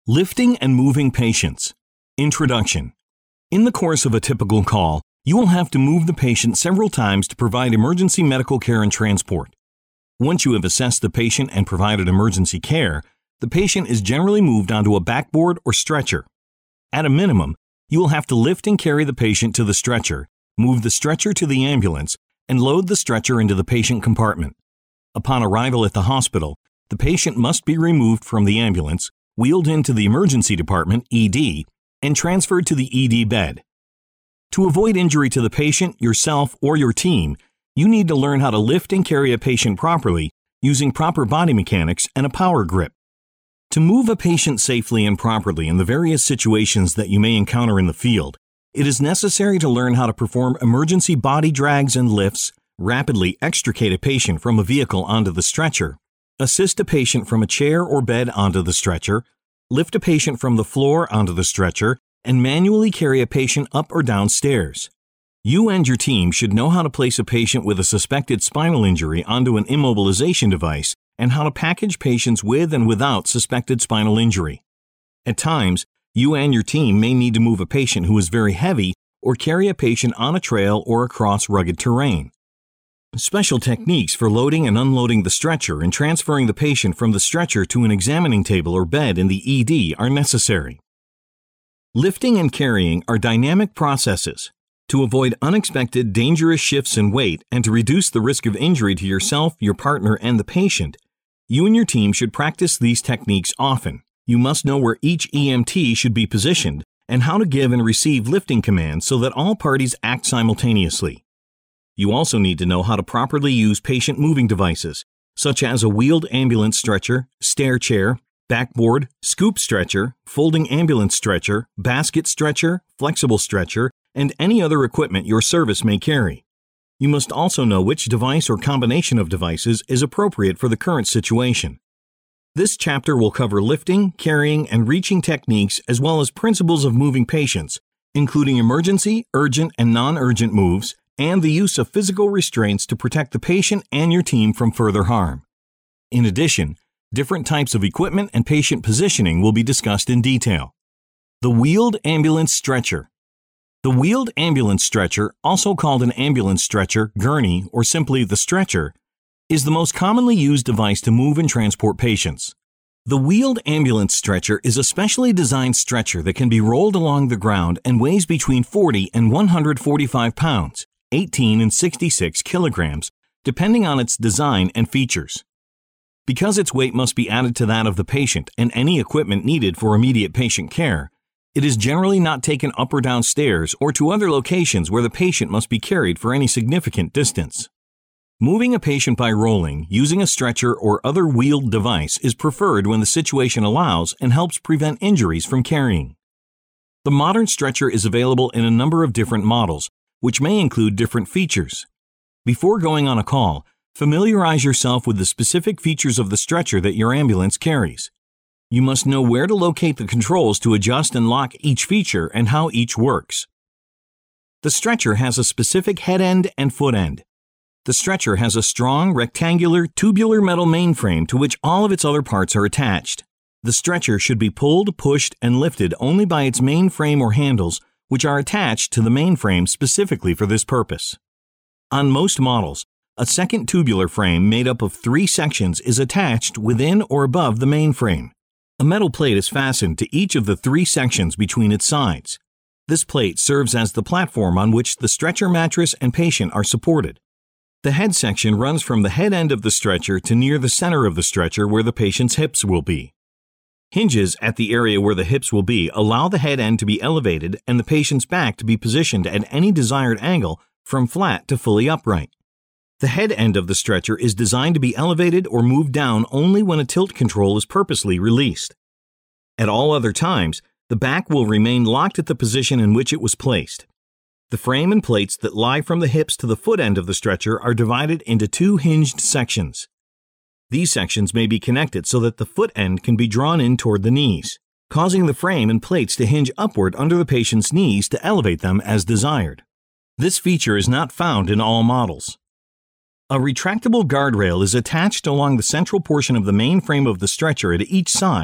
Lifting and moving patients. Introduction. In the course of a typical call, you will have to move the patient several times to provide emergency medical care and transport. Once you have assessed the patient and provided emergency care, the patient is generally moved onto a backboard or stretcher. At a minimum, you will have to lift and carry the patient to the stretcher, move the stretcher to the ambulance, and load the stretcher into the patient compartment. Upon arrival at the hospital, the patient must be removed from the ambulance, wheeled into the emergency department, ED, and transferred to the ED bed. To avoid injury to the patient, yourself, or your team, you need to learn how to lift and carry a patient properly using proper body mechanics and a power grip. To move a patient safely and properly in the various situations that you may encounter in the field, it is necessary to learn how to perform emergency body drags and lifts, rapidly extricate a patient from a vehicle onto the stretcher, assist a patient from a chair or bed onto the stretcher, lift a patient from the floor onto the stretcher, and manually carry a patient up or down stairs. You and your team should know how to place a patient with a suspected spinal injury onto an immobilization device and how to package patients with and without suspected spinal injury. At times, you and your team may need to move a patient who is very heavy or carry a patient on a trail or across rugged terrain. Special techniques for loading and unloading the stretcher and transferring the patient from the stretcher to an examining table or bed in the ED are necessary. Lifting and carrying are dynamic processes. To avoid unexpected, dangerous shifts in weight and to reduce the risk of injury to yourself, your partner, and the patient, you and your team should practice these techniques often. You must know where each EMT should be positioned and how to give and receive lifting commands so that all parties act simultaneously. You also need to know how to properly use patient moving devices, such as a wheeled ambulance stretcher, stair chair, backboard, scoop stretcher, folding ambulance stretcher, basket stretcher, flexible stretcher, and any other equipment your service may carry. You must also know which device or combination of devices is appropriate for the current situation. This chapter will cover lifting, carrying, and reaching techniques as well as principles of moving patients, including emergency, urgent, and non-urgent moves, and the use of physical restraints to protect the patient and your team from further harm. In addition, different types of equipment and patient positioning will be discussed in detail. The wheeled ambulance stretcher. The wheeled ambulance stretcher, also called an ambulance stretcher, gurney, or simply the stretcher, is the most commonly used device to move and transport patients. The wheeled ambulance stretcher is a specially designed stretcher that can be rolled along the ground and weighs between 40 and 145 pounds, 18 and 66 kilograms, depending on its design and features. Because its weight must be added to that of the patient and any equipment needed for immediate patient care, it is generally not taken up or down stairs or to other locations where the patient must be carried for any significant distance. Moving a patient by rolling, using a stretcher or other wheeled device is preferred when the situation allows and helps prevent injuries from carrying. The modern stretcher is available in a number of different models, which may include different features. Before going on a call, familiarize yourself with the specific features of the stretcher that your ambulance carries. You must know where to locate the controls to adjust and lock each feature and how each works. The stretcher has a specific head end and foot end. The stretcher has a strong, rectangular, tubular metal mainframe to which all of its other parts are attached. The stretcher should be pulled, pushed, and lifted only by its main frame or handles, which are attached to the mainframe specifically for this purpose. On most models, a second tubular frame made up of 3 sections is attached within or above the mainframe. A metal plate is fastened to each of the 3 sections between its sides. This plate serves as the platform on which the stretcher mattress and patient are supported. The head section runs from the head end of the stretcher to near the center of the stretcher where the patient's hips will be. Hinges at the area where the hips will be allow the head end to be elevated and the patient's back to be positioned at any desired angle from flat to fully upright. The head end of the stretcher is designed to be elevated or moved down only when a tilt control is purposely released. At all other times, the back will remain locked at the position in which it was placed. The frame and plates that lie from the hips to the foot end of the stretcher are divided into 2 hinged sections. These sections may be connected so that the foot end can be drawn in toward the knees, causing the frame and plates to hinge upward under the patient's knees to elevate them as desired. This feature is not found in all models. A retractable guardrail is attached along the central portion of the main frame of the stretcher at each side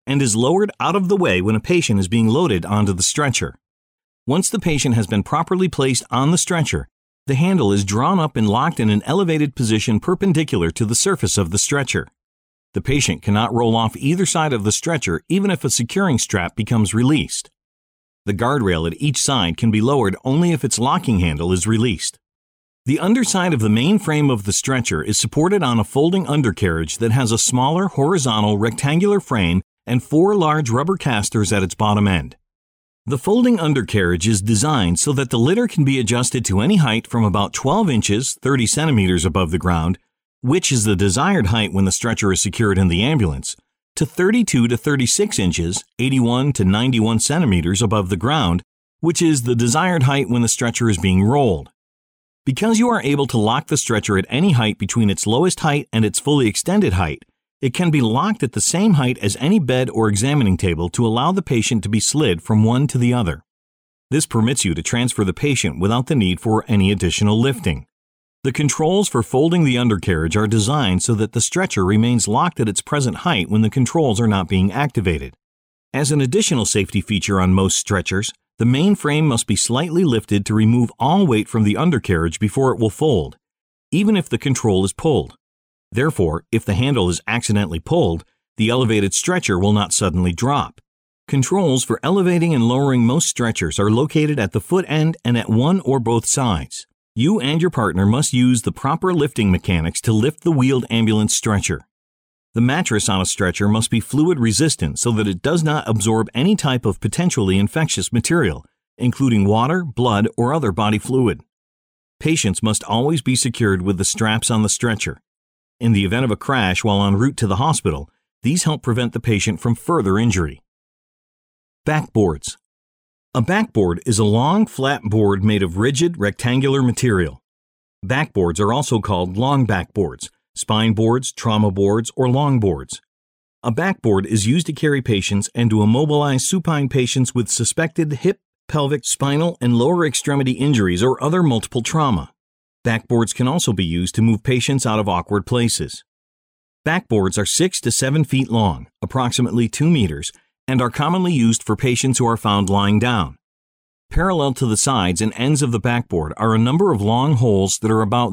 and is lowered out of the way when a patient is being loaded onto the stretcher. Once the patient has been properly placed on the stretcher, the handle is drawn up and locked in an elevated position perpendicular to the surface of the stretcher. The patient cannot roll off either side of the stretcher even if a securing strap becomes released. The guardrail at each side can be lowered only if its locking handle is released. The underside of the main frame of the stretcher is supported on a folding undercarriage that has a smaller horizontal rectangular frame and 4 large rubber casters at its bottom end. The folding undercarriage is designed so that the litter can be adjusted to any height from about 12 inches, 30 centimeters above the ground, which is the desired height when the stretcher is secured in the ambulance, to 32 to 36 inches, 81 to 91 centimeters above the ground, which is the desired height when the stretcher is being rolled. Because you are able to lock the stretcher at any height between its lowest height and its fully extended height, it can be locked at the same height as any bed or examining table to allow the patient to be slid from one to the other. This permits you to transfer the patient without the need for any additional lifting. The controls for folding the undercarriage are designed so that the stretcher remains locked at its present height when the controls are not being activated. As an additional safety feature on most stretchers, the main frame must be slightly lifted to remove all weight from the undercarriage before it will fold, even if the control is pulled. Therefore, if the handle is accidentally pulled, the elevated stretcher will not suddenly drop. Controls for elevating and lowering most stretchers are located at the foot end and at one or both sides. You and your partner must use the proper lifting mechanics to lift the wheeled ambulance stretcher. The mattress on a stretcher must be fluid resistant so that it does not absorb any type of potentially infectious material, including water, blood, or other body fluid. Patients must always be secured with the straps on the stretcher. In the event of a crash while en route to the hospital, these help prevent the patient from further injury. Backboards. A backboard is a long, flat board made of rigid, rectangular material. Backboards are also called long backboards, spine boards, trauma boards, or long boards. A backboard is used to carry patients and to immobilize supine patients with suspected hip, pelvic, spinal, and lower extremity injuries or other multiple trauma. Backboards can also be used to move patients out of awkward places. Backboards are 6 to 7 feet long, approximately 2 meters, and are commonly used for patients who are found lying down. Parallel to the sides and ends of the backboard are a number of long holes that are about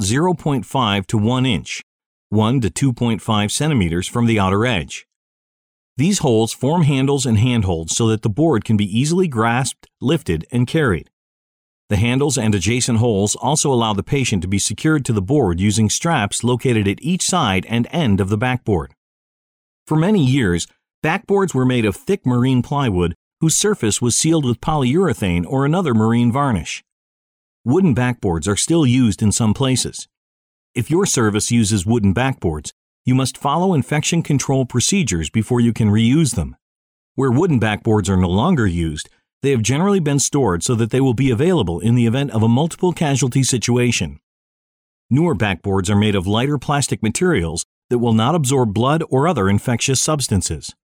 0.5 to 1 inch, 1 to 2.5 centimeters from the outer edge. These holes form handles and handholds so that the board can be easily grasped, lifted, and carried. The handles and adjacent holes also allow the patient to be secured to the board using straps located at each side and end of the backboard. For many years, backboards were made of thick marine plywood whose surface was sealed with polyurethane or another marine varnish. Wooden backboards are still used in some places. If your service uses wooden backboards, you must follow infection control procedures before you can reuse them. Where wooden backboards are no longer used, they have generally been stored so that they will be available in the event of a multiple casualty situation. Newer backboards are made of lighter plastic materials that will not absorb blood or other infectious substances.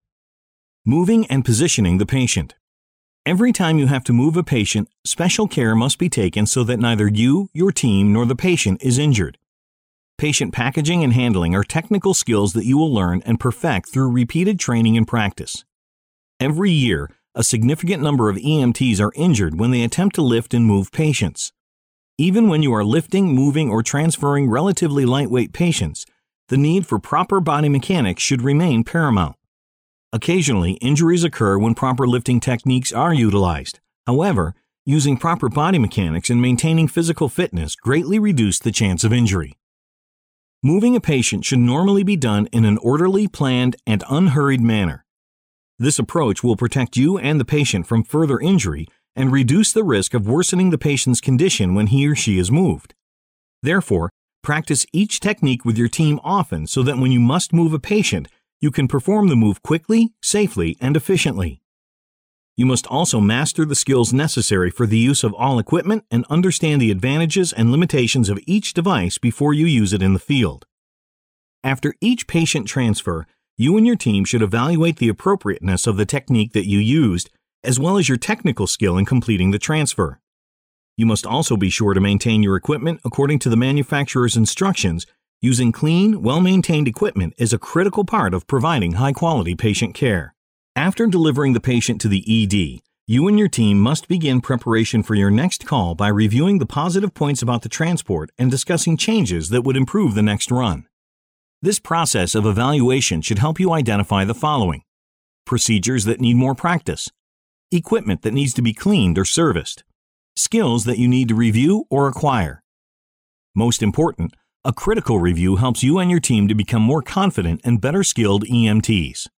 Moving and positioning the patient. Every time you have to move a patient, special care must be taken so that neither you, your team, nor the patient is injured. Patient packaging and handling are technical skills that you will learn and perfect through repeated training and practice. Every year, a significant number of EMTs are injured when they attempt to lift and move patients. Even when you are lifting, moving, or transferring relatively lightweight patients, the need for proper body mechanics should remain paramount. Occasionally, injuries occur when proper lifting techniques are utilized. However, using proper body mechanics and maintaining physical fitness greatly reduce the chance of injury. Moving a patient should normally be done in an orderly, planned, and unhurried manner. This approach will protect you and the patient from further injury and reduce the risk of worsening the patient's condition when he or she is moved. Therefore, practice each technique with your team often so that when you must move a patient, you can perform the move quickly, safely, and efficiently. You must also master the skills necessary for the use of all equipment and understand the advantages and limitations of each device before you use it in the field. After each patient transfer, you and your team should evaluate the appropriateness of the technique that you used, as well as your technical skill in completing the transfer. You must also be sure to maintain your equipment according to the manufacturer's instructions. Using clean, well-maintained equipment is a critical part of providing high-quality patient care. After delivering the patient to the ED, you and your team must begin preparation for your next call by reviewing the positive points about the transport and discussing changes that would improve the next run. This process of evaluation should help you identify the following: procedures that need more practice, equipment that needs to be cleaned or serviced, skills that you need to review or acquire. Most important, a critical review helps you and your team to become more confident and better skilled EMTs.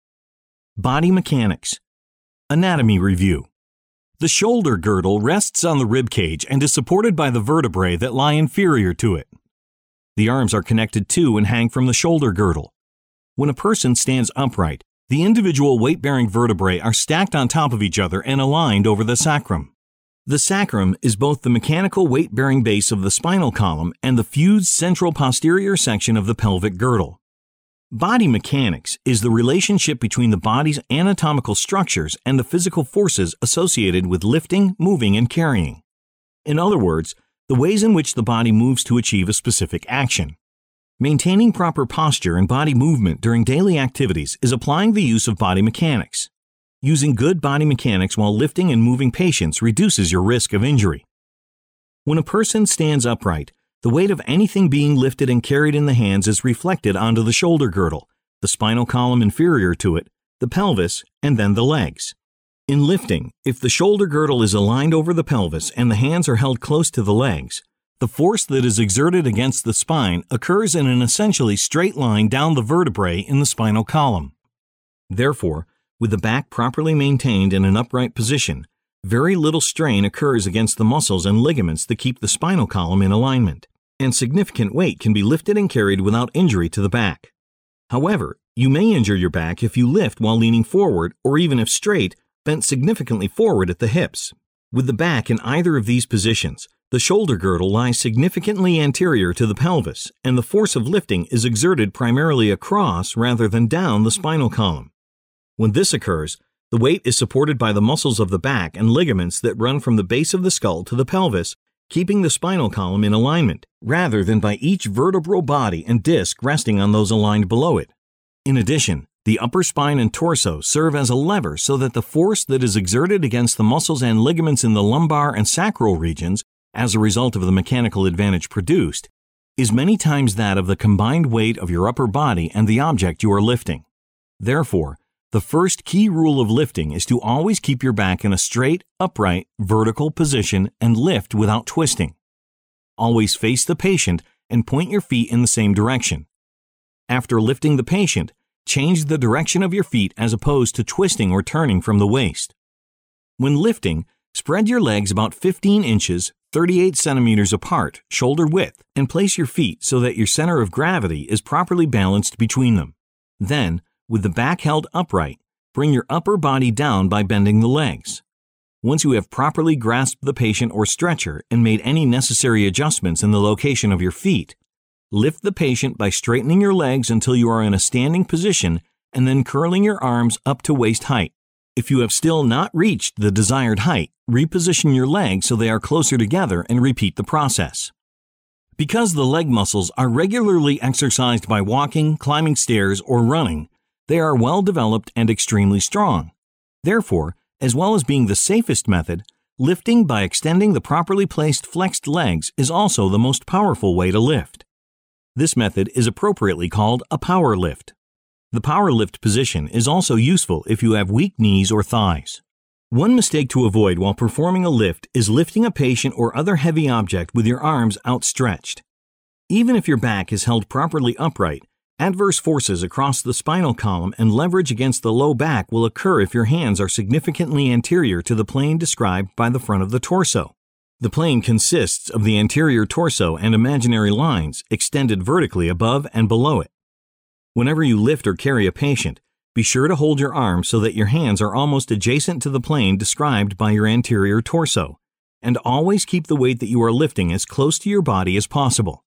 Body mechanics. Anatomy review. The shoulder girdle rests on the rib cage and is supported by the vertebrae that lie inferior to it. The arms are connected to and hang from the shoulder girdle. When a person stands upright, the individual weight-bearing vertebrae are stacked on top of each other and aligned over the sacrum. The sacrum is both the mechanical weight-bearing base of the spinal column and the fused central posterior section of the pelvic girdle. Body mechanics is the relationship between the body's anatomical structures and the physical forces associated with lifting, moving, and carrying. In other words, the ways in which the body moves to achieve a specific action. Maintaining proper posture and body movement during daily activities is applying the use of body mechanics. Using good body mechanics while lifting and moving patients reduces your risk of injury. When a person stands upright, the weight of anything being lifted and carried in the hands is reflected onto the shoulder girdle, the spinal column inferior to it, the pelvis, and then the legs. In lifting, if the shoulder girdle is aligned over the pelvis and the hands are held close to the legs, the force that is exerted against the spine occurs in an essentially straight line down the vertebrae in the spinal column. Therefore, with the back properly maintained in an upright position, very little strain occurs against the muscles and ligaments that keep the spinal column in alignment, and significant weight can be lifted and carried without injury to the back. However, you may injure your back if you lift while leaning forward or even if straight, bent significantly forward at the hips. With the back in either of these positions, the shoulder girdle lies significantly anterior to the pelvis, and the force of lifting is exerted primarily across rather than down the spinal column. When this occurs, the weight is supported by the muscles of the back and ligaments that run from the base of the skull to the pelvis, keeping the spinal column in alignment, rather than by each vertebral body and disc resting on those aligned below it. In addition, the upper spine and torso serve as a lever so that the force that is exerted against the muscles and ligaments in the lumbar and sacral regions, as a result of the mechanical advantage produced, is many times that of the combined weight of your upper body and the object you are lifting. Therefore, the first key rule of lifting is to always keep your back in a straight, upright, vertical position and lift without twisting. Always face the patient and point your feet in the same direction. After lifting the patient, change the direction of your feet as opposed to twisting or turning from the waist. When lifting, spread your legs about 15 inches, 38 centimeters apart, shoulder width, and place your feet so that your center of gravity is properly balanced between them. Then, with the back held upright, bring your upper body down by bending the legs. Once you have properly grasped the patient or stretcher and made any necessary adjustments in the location of your feet, lift the patient by straightening your legs until you are in a standing position and then curling your arms up to waist height. If you have still not reached the desired height, reposition your legs so they are closer together and repeat the process. Because the leg muscles are regularly exercised by walking, climbing stairs, or running, they are well developed and extremely strong. Therefore, as well as being the safest method, lifting by extending the properly placed flexed legs is also the most powerful way to lift. This method is appropriately called a power lift. The power lift position is also useful if you have weak knees or thighs. One mistake to avoid while performing a lift is lifting a patient or other heavy object with your arms outstretched. Even if your back is held properly upright, adverse forces across the spinal column and leverage against the low back will occur if your hands are significantly anterior to the plane described by the front of the torso. The plane consists of the anterior torso and imaginary lines extended vertically above and below it. Whenever you lift or carry a patient, be sure to hold your arms so that your hands are almost adjacent to the plane described by your anterior torso, and always keep the weight that you are lifting as close to your body as possible.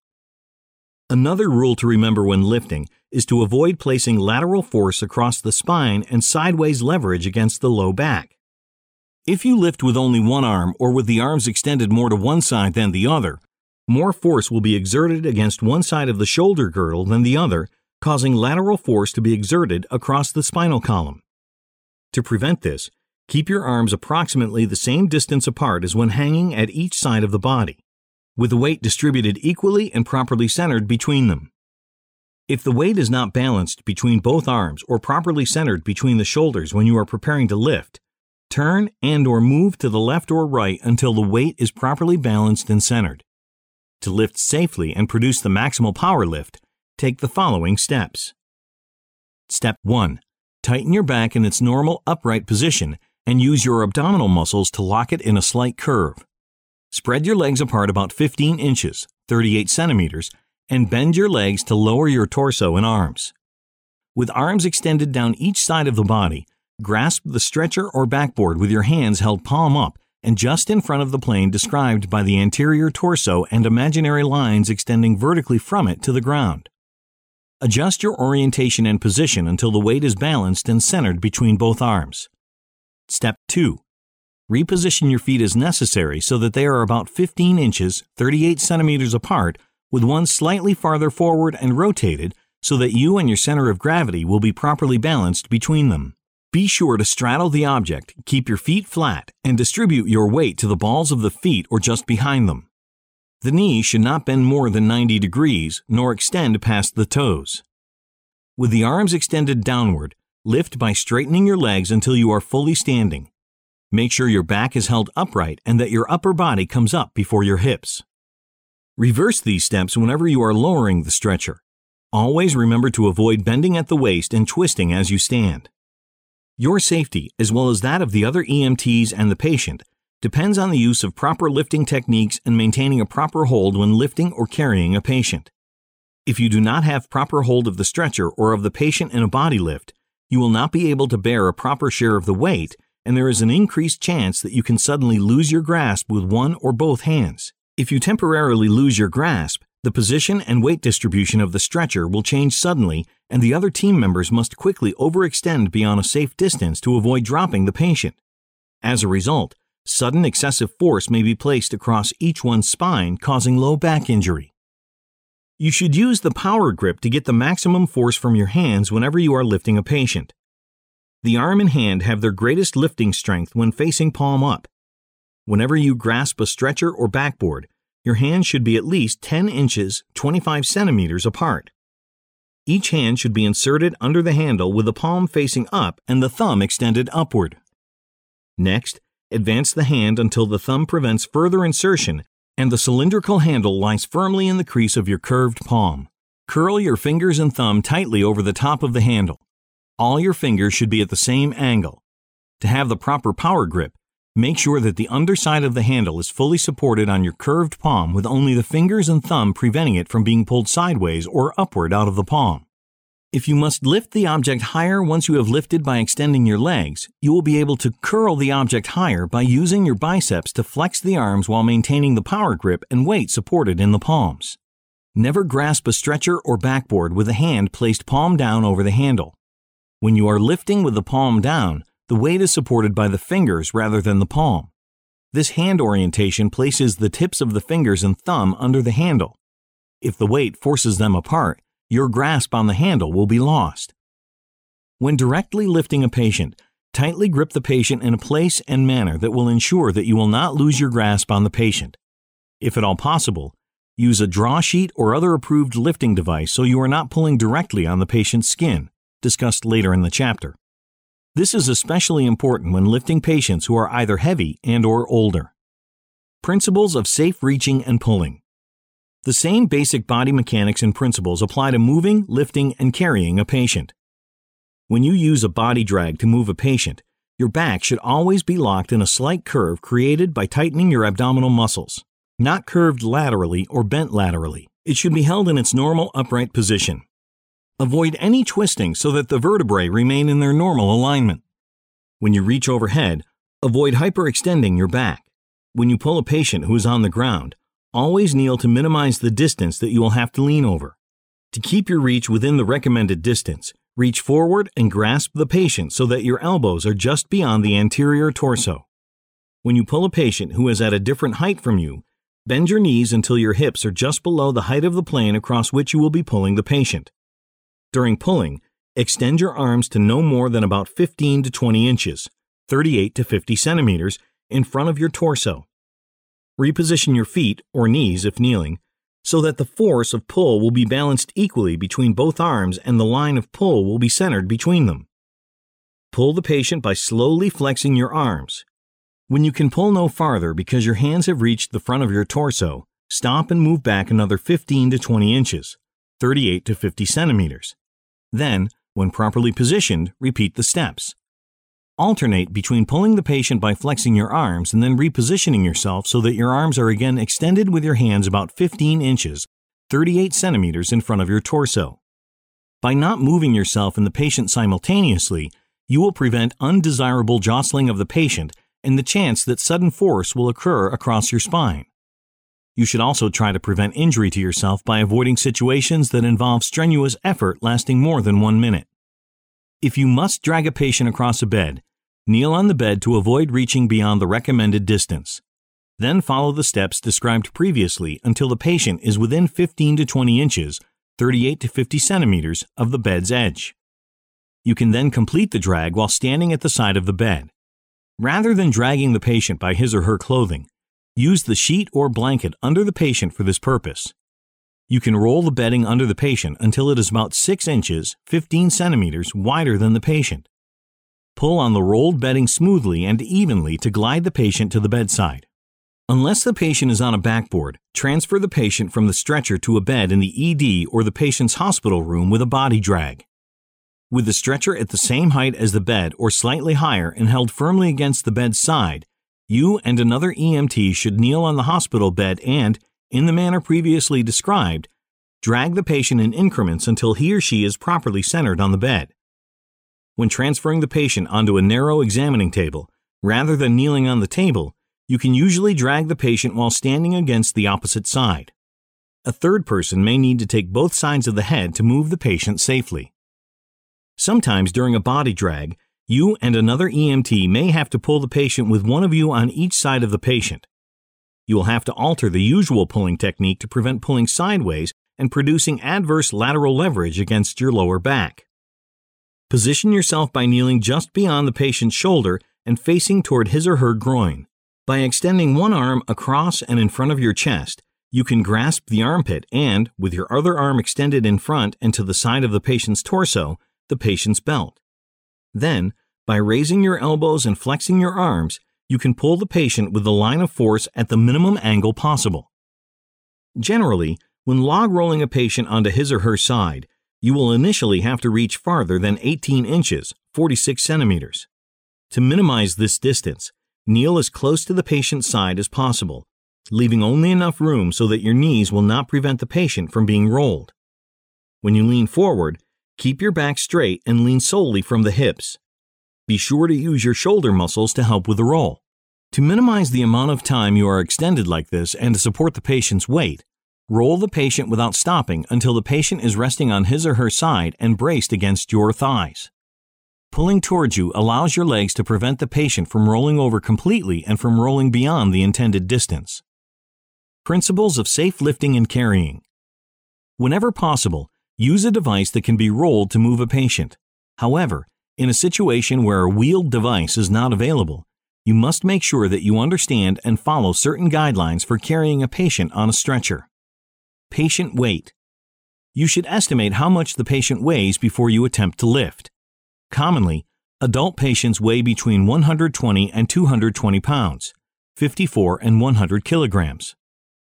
Another rule to remember when lifting is to avoid placing lateral force across the spine and sideways leverage against the low back. If you lift with only one arm or with the arms extended more to one side than the other, more force will be exerted against one side of the shoulder girdle than the other, causing lateral force to be exerted across the spinal column. To prevent this, keep your arms approximately the same distance apart as when hanging at each side of the body, with the weight distributed equally and properly centered between them. If the weight is not balanced between both arms or properly centered between the shoulders when you are preparing to lift, turn and/or move to the left or right until the weight is properly balanced and centered. To lift safely and produce the maximal power lift, take the following steps. Step 1. Tighten your back in its normal upright position and use your abdominal muscles to lock it in a slight curve. Spread your legs apart about 15 inches, 38 centimeters, and bend your legs to lower your torso and arms. With arms extended down each side of the body, grasp the stretcher or backboard with your hands held palm up and just in front of the plane described by the anterior torso and imaginary lines extending vertically from it to the ground. Adjust your orientation and position until the weight is balanced and centered between both arms. Step 2. Reposition your feet as necessary so that they are about 15 inches, 38 centimeters apart, with one slightly farther forward and rotated so that you and your center of gravity will be properly balanced between them. Be sure to straddle the object, keep your feet flat, and distribute your weight to the balls of the feet or just behind them. The knee should not bend more than 90 degrees, nor extend past the toes. With the arms extended downward, lift by straightening your legs until you are fully standing. Make sure your back is held upright and that your upper body comes up before your hips. Reverse these steps whenever you are lowering the stretcher. Always remember to avoid bending at the waist and twisting as you stand. Your safety, as well as that of the other EMTs and the patient, depends on the use of proper lifting techniques and maintaining a proper hold when lifting or carrying a patient. If you do not have proper hold of the stretcher or of the patient in a body lift, you will not be able to bear a proper share of the weight, and there is an increased chance that you can suddenly lose your grasp with one or both hands. If you temporarily lose your grasp, the position and weight distribution of the stretcher will change suddenly, and the other team members must quickly overextend beyond a safe distance to avoid dropping the patient. As a result, sudden excessive force may be placed across each one's spine, causing low back injury. You should use the power grip to get the maximum force from your hands whenever you are lifting a patient. The arm and hand have their greatest lifting strength when facing palm up. Whenever you grasp a stretcher or backboard, your hands should be at least 10 inches, 25 centimeters apart. Each hand should be inserted under the handle with the palm facing up and the thumb extended upward. Next, advance the hand until the thumb prevents further insertion and the cylindrical handle lies firmly in the crease of your curved palm. Curl your fingers and thumb tightly over the top of the handle. All your fingers should be at the same angle. To have the proper power grip, make sure that the underside of the handle is fully supported on your curved palm with only the fingers and thumb preventing it from being pulled sideways or upward out of the palm. If you must lift the object higher once you have lifted by extending your legs, you will be able to curl the object higher by using your biceps to flex the arms while maintaining the power grip and weight supported in the palms. Never grasp a stretcher or backboard with a hand placed palm down over the handle. When you are lifting with the palm down, the weight is supported by the fingers rather than the palm. This hand orientation places the tips of the fingers and thumb under the handle. If the weight forces them apart, your grasp on the handle will be lost. When directly lifting a patient, tightly grip the patient in a place and manner that will ensure that you will not lose your grasp on the patient. If at all possible, use a draw sheet or other approved lifting device so you are not pulling directly on the patient's skin, discussed later in the chapter. This is especially important when lifting patients who are either heavy and/or older. Principles of safe reaching and pulling. The same basic body mechanics and principles apply to moving, lifting, and carrying a patient. When you use a body drag to move a patient, your back should always be locked in a slight curve created by tightening your abdominal muscles, not curved laterally or bent laterally. It should be held in its normal upright position. Avoid any twisting so that the vertebrae remain in their normal alignment. When you reach overhead, avoid hyperextending your back. When you pull a patient who is on the ground, always kneel to minimize the distance that you will have to lean over. To keep your reach within the recommended distance, reach forward and grasp the patient so that your elbows are just beyond the anterior torso. When you pull a patient who is at a different height from you, bend your knees until your hips are just below the height of the plane across which you will be pulling the patient. During pulling, Extend your arms to no more than about 15 to 20 inches, 38 to 50 centimeters, in front of your torso. Reposition your feet, or knees if kneeling, so that the force of pull will be balanced equally between both arms and the line of pull will be centered between them. Pull the patient by slowly flexing your arms. When you can pull no farther because your hands have reached the front of your torso, stop and move back another 15 to 20 inches, 38 to 50 centimeters. Then, when properly positioned, repeat the steps. Alternate between pulling the patient by flexing your arms and then repositioning yourself so that your arms are again extended with your hands about 15 inches, 38 centimeters in front of your torso. By not moving yourself and the patient simultaneously, you will prevent undesirable jostling of the patient and the chance that sudden force will occur across your spine. You should also try to prevent injury to yourself by avoiding situations that involve strenuous effort lasting more than 1 minute. If you must drag a patient across a bed, kneel on the bed to avoid reaching beyond the recommended distance. Then follow the steps described previously until the patient is within 15 to 20 inches, 38 to 50 centimeters, of the bed's edge. You can then complete the drag while standing at the side of the bed. Rather than dragging the patient by his or her clothing, use the sheet or blanket under the patient for this purpose. You can roll the bedding under the patient until it is about 6 inches, 15 centimeters, wider than the patient. Pull on the rolled bedding smoothly and evenly to glide the patient to the bedside. Unless the patient is on a backboard, transfer the patient from the stretcher to a bed in the ED or the patient's hospital room with a body drag. With the stretcher at the same height as the bed or slightly higher and held firmly against the bed's side, you and another EMT should kneel on the hospital bed and, in the manner previously described, drag the patient in increments until he or she is properly centered on the bed. When transferring the patient onto a narrow examining table, rather than kneeling on the table, you can usually drag the patient while standing against the opposite side. A third person may need to take both sides of the head to move the patient safely. Sometimes during a body drag, you and another EMT may have to pull the patient with one of you on each side of the patient. You will have to alter the usual pulling technique to prevent pulling sideways and producing adverse lateral leverage against your lower back. Position yourself by kneeling just beyond the patient's shoulder and facing toward his or her groin. By extending one arm across and in front of your chest, you can grasp the armpit and, with your other arm extended in front and to the side of the patient's torso, the patient's belt. Then, by raising your elbows and flexing your arms, you can pull the patient with the line of force at the minimum angle possible. Generally, when log rolling a patient onto his or her side, you will initially have to reach farther than 18 inches, 46 centimeters. To minimize this distance, kneel as close to the patient's side as possible, leaving only enough room so that your knees will not prevent the patient from being rolled. When you lean forward, keep your back straight and lean solely from the hips. Be sure to use your shoulder muscles to help with the roll. To minimize the amount of time you are extended like this and to support the patient's weight, roll the patient without stopping until the patient is resting on his or her side and braced against your thighs. Pulling towards you allows your legs to prevent the patient from rolling over completely and from rolling beyond the intended distance. Principles of safe lifting and carrying. Whenever possible, use a device that can be rolled to move a patient. However, in a situation where a wheeled device is not available, you must make sure that you understand and follow certain guidelines for carrying a patient on a stretcher. Patient weight. You should estimate how much the patient weighs before you attempt to lift. Commonly, adult patients weigh between 120 and 220 pounds, 54 and 100 kilograms.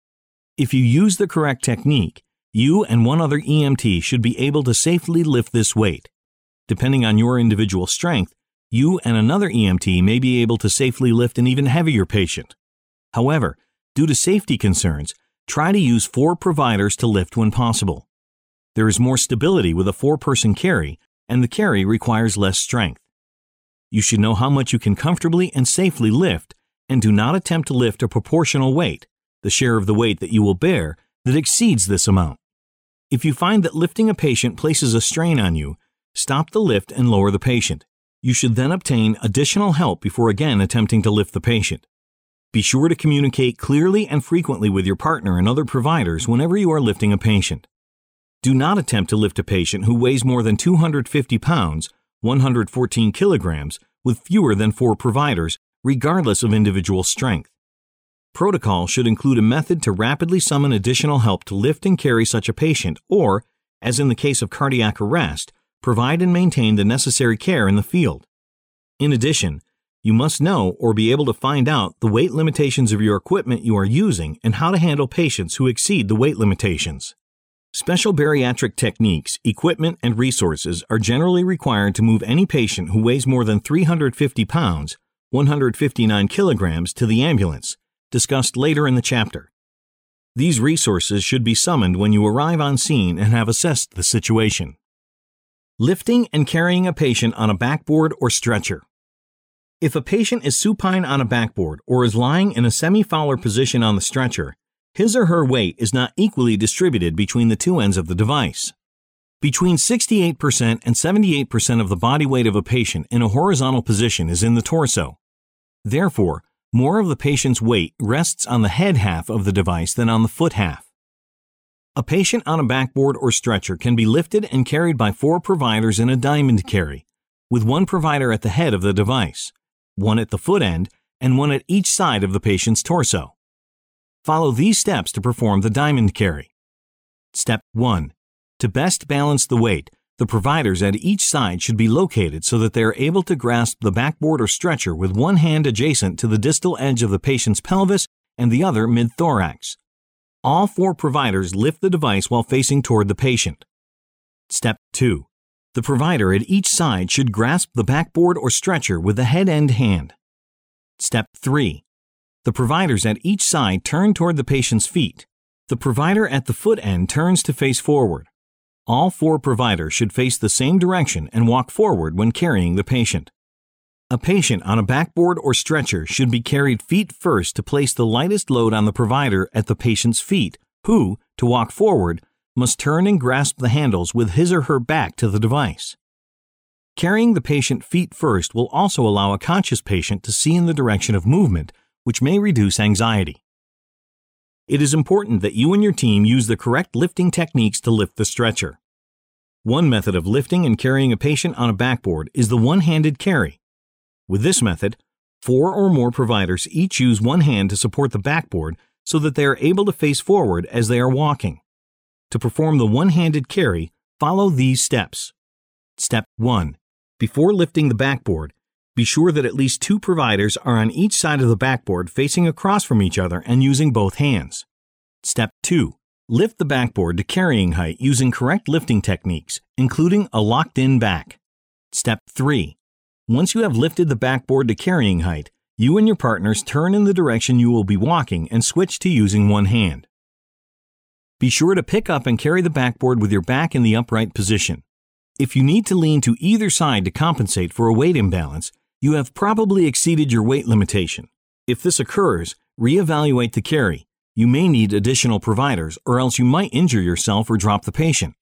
If you use the correct technique, you and one other EMT should be able to safely lift this weight. Depending on your individual strength, you and another EMT may be able to safely lift an even heavier patient. However, due to safety concerns, try to use 4 providers to lift when possible. There is more stability with a 4-person carry, and the carry requires less strength. You should know how much you can comfortably and safely lift, and do not attempt to lift a proportional weight, the share of the weight that you will bear, that exceeds this amount. If you find that lifting a patient places a strain on you, stop the lift and lower the patient. You should then obtain additional help before again attempting to lift the patient. Be sure to communicate clearly and frequently with your partner and other providers whenever you are lifting a patient. Do not attempt to lift a patient who weighs more than 250 pounds, 114 kilograms, with fewer than 4 providers, regardless of individual strength. Protocol should include a method to rapidly summon additional help to lift and carry such a patient or, as in the case of cardiac arrest, provide and maintain the necessary care in the field. In addition, you must know or be able to find out the weight limitations of your equipment you are using and how to handle patients who exceed the weight limitations. Special bariatric techniques, equipment, and resources are generally required to move any patient who weighs more than 350 pounds, 159 kilograms, to the ambulance, discussed later in the chapter. These resources should be summoned when you arrive on scene and have assessed the situation. Lifting and carrying a patient on a backboard or stretcher. If a patient is supine on a backboard or is lying in a semi-Fowler position on the stretcher, his or her weight is not equally distributed between the two ends of the device. Between 68% and 78% of the body weight of a patient in a horizontal position is in the torso. Therefore, more of the patient's weight rests on the head half of the device than on the foot half. A patient on a backboard or stretcher can be lifted and carried by 4 providers in a diamond carry, with 1 provider at the head of the device, 1 at the foot end, and 1 at each side of the patient's torso. Follow these steps to perform the diamond carry. Step 1. To best balance the weight, the providers at each side should be located so that they are able to grasp the backboard or stretcher with one hand adjacent to the distal edge of the patient's pelvis and the other mid-thorax. All 4 providers lift the device while facing toward the patient. Step 2. The provider at each side should grasp the backboard or stretcher with the head end hand. Step 3. The providers at each side turn toward the patient's feet. The provider at the foot end turns to face forward. All 4 providers should face the same direction and walk forward when carrying the patient. A patient on a backboard or stretcher should be carried feet first to place the lightest load on the provider at the patient's feet, who, to walk forward, must turn and grasp the handles with his or her back to the device. Carrying the patient feet first will also allow a conscious patient to see in the direction of movement, which may reduce anxiety. It is important that you and your team use the correct lifting techniques to lift the stretcher. One method of lifting and carrying a patient on a backboard is the one-handed carry. With this method, 4 or more providers each use one hand to support the backboard so that they are able to face forward as they are walking. To perform the one-handed carry, follow these steps. Step 1. Before lifting the backboard, be sure that at least 2 providers are on each side of the backboard facing across from each other and using both hands. Step 2. Lift the backboard to carrying height using correct lifting techniques, including a locked-in back. Step 3. Once you have lifted the backboard to carrying height, you and your partners turn in the direction you will be walking and switch to using one hand. Be sure to pick up and carry the backboard with your back in the upright position. If you need to lean to either side to compensate for a weight imbalance, you have probably exceeded your weight limitation. If this occurs, reevaluate the carry. You may need additional providers, or else you might injure yourself or drop the patient.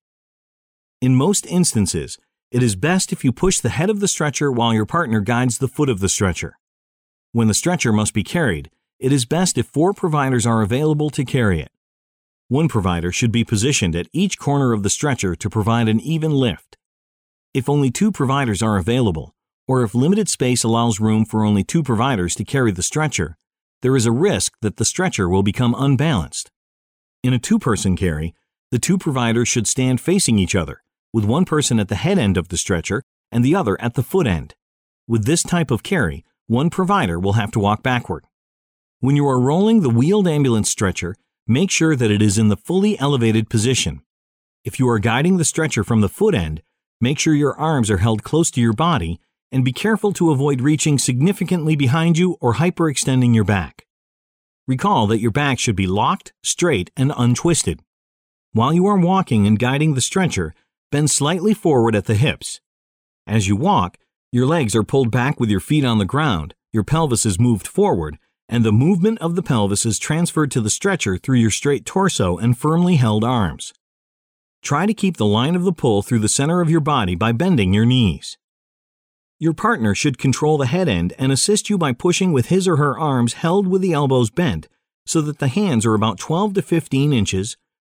In most instances, it is best if you push the head of the stretcher while your partner guides the foot of the stretcher. When the stretcher must be carried, it is best if 4 providers are available to carry it. 1 provider should be positioned at each corner of the stretcher to provide an even lift. If only 2 providers are available, or if limited space allows room for only 2 providers to carry the stretcher, there is a risk that the stretcher will become unbalanced. In a 2-person carry, the 2 providers should stand facing each other, with one person at the head end of the stretcher and the other at the foot end. With this type of carry, 1 provider will have to walk backward. When you are rolling the wheeled ambulance stretcher, make sure that it is in the fully elevated position. If you are guiding the stretcher from the foot end, make sure your arms are held close to your body and be careful to avoid reaching significantly behind you or hyperextending your back. Recall that your back should be locked, straight, and untwisted. While you are walking and guiding the stretcher, bend slightly forward at the hips. As you walk, your legs are pulled back with your feet on the ground, your pelvis is moved forward, and the movement of the pelvis is transferred to the stretcher through your straight torso and firmly held arms. Try to keep the line of the pull through the center of your body by bending your knees. Your partner should control the head end and assist you by pushing with his or her arms held with the elbows bent so that the hands are about 12 to 15 inches,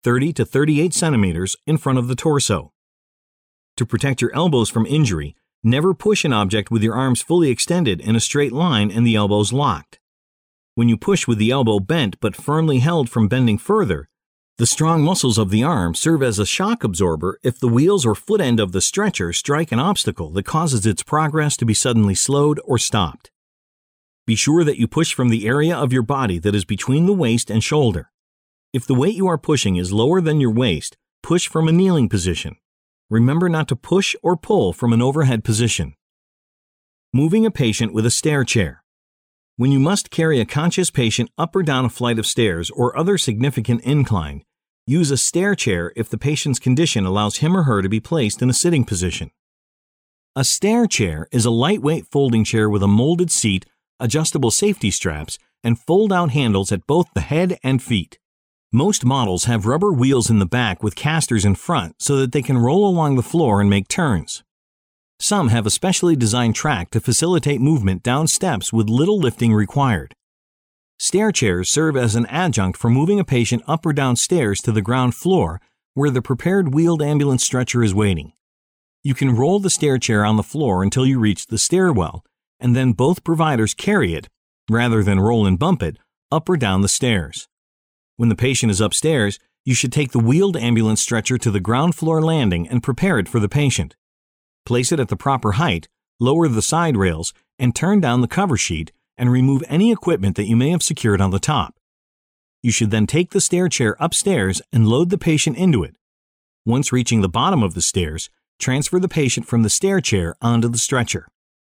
30 to 38 centimeters in front of the torso. To protect your elbows from injury, never push an object with your arms fully extended in a straight line and the elbows locked. When you push with the elbow bent but firmly held from bending further, the strong muscles of the arm serve as a shock absorber if the wheels or foot end of the stretcher strike an obstacle that causes its progress to be suddenly slowed or stopped. Be sure that you push from the area of your body that is between the waist and shoulder. If the weight you are pushing is lower than your waist, push from a kneeling position. Remember not to push or pull from an overhead position. Moving a patient with a stair chair. When you must carry a conscious patient up or down a flight of stairs or other significant incline, use a stair chair if the patient's condition allows him or her to be placed in a sitting position. A stair chair is a lightweight folding chair with a molded seat, adjustable safety straps, and fold-out handles at both the head and feet. Most models have rubber wheels in the back with casters in front so that they can roll along the floor and make turns. Some have a specially designed track to facilitate movement down steps with little lifting required. Stair chairs serve as an adjunct for moving a patient up or down stairs to the ground floor where the prepared wheeled ambulance stretcher is waiting. You can roll the stair chair on the floor until you reach the stairwell, and then both providers carry it, rather than roll and bump it, up or down the stairs. When the patient is upstairs, you should take the wheeled ambulance stretcher to the ground floor landing and prepare it for the patient. Place it at the proper height, lower the side rails, and turn down the cover sheet and remove any equipment that you may have secured on the top. You should then take the stair chair upstairs and load the patient into it. Once reaching the bottom of the stairs, transfer the patient from the stair chair onto the stretcher.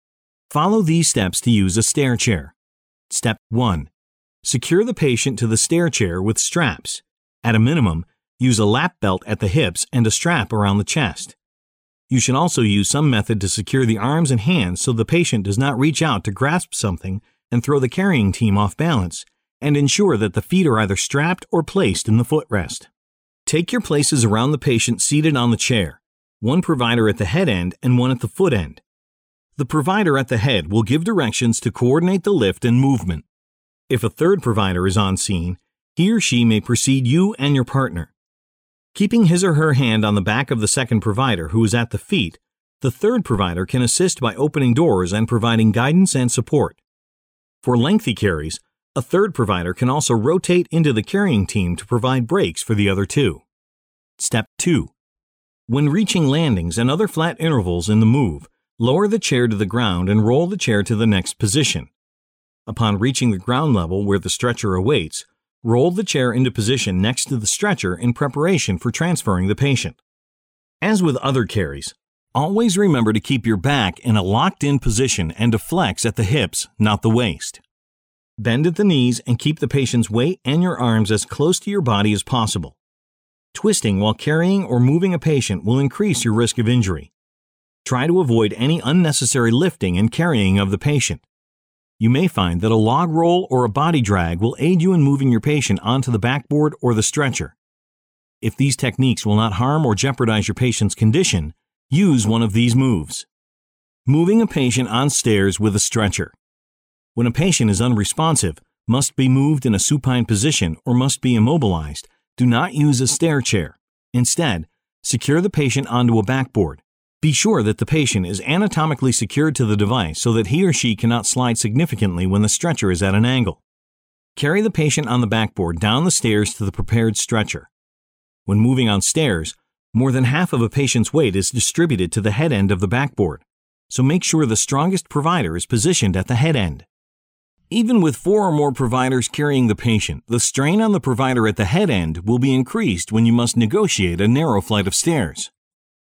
Follow these steps to use a stair chair. Step 1. Secure the patient to the stair chair with straps. At a minimum, use a lap belt at the hips and a strap around the chest. You should also use some method to secure the arms and hands so the patient does not reach out to grasp something and throw the carrying team off balance, and ensure that the feet are either strapped or placed in the footrest. Take your places around the patient seated on the chair, one provider at the head end and one at the foot end. The provider at the head will give directions to coordinate the lift and movement. If a third provider is on scene, he or she may precede you and your partner. Keeping his or her hand on the back of the second provider who is at the feet, the third provider can assist by opening doors and providing guidance and support. For lengthy carries, a third provider can also rotate into the carrying team to provide breaks for the other two. Step 2. When reaching landings and other flat intervals in the move, lower the chair to the ground and roll the chair to the next position. Upon reaching the ground level where the stretcher awaits, roll the chair into position next to the stretcher in preparation for transferring the patient. As with other carries, always remember to keep your back in a locked-in position and to flex at the hips, not the waist. Bend at the knees and keep the patient's weight and your arms as close to your body as possible. Twisting while carrying or moving a patient will increase your risk of injury. Try to avoid any unnecessary lifting and carrying of the patient. You may find that a log roll or a body drag will aid you in moving your patient onto the backboard or the stretcher. If these techniques will not harm or jeopardize your patient's condition, use one of these moves. Moving a patient on stairs with a stretcher. When a patient is unresponsive, must be moved in a supine position, or must be immobilized, do not use a stair chair. Instead, secure the patient onto a backboard. Be sure that the patient is anatomically secured to the device so that he or she cannot slide significantly when the stretcher is at an angle. Carry the patient on the backboard down the stairs to the prepared stretcher. When moving on stairs, more than half of a patient's weight is distributed to the head end of the backboard, so make sure the strongest provider is positioned at the head end. Even with 4 or more providers carrying the patient, the strain on the provider at the head end will be increased when you must negotiate a narrow flight of stairs.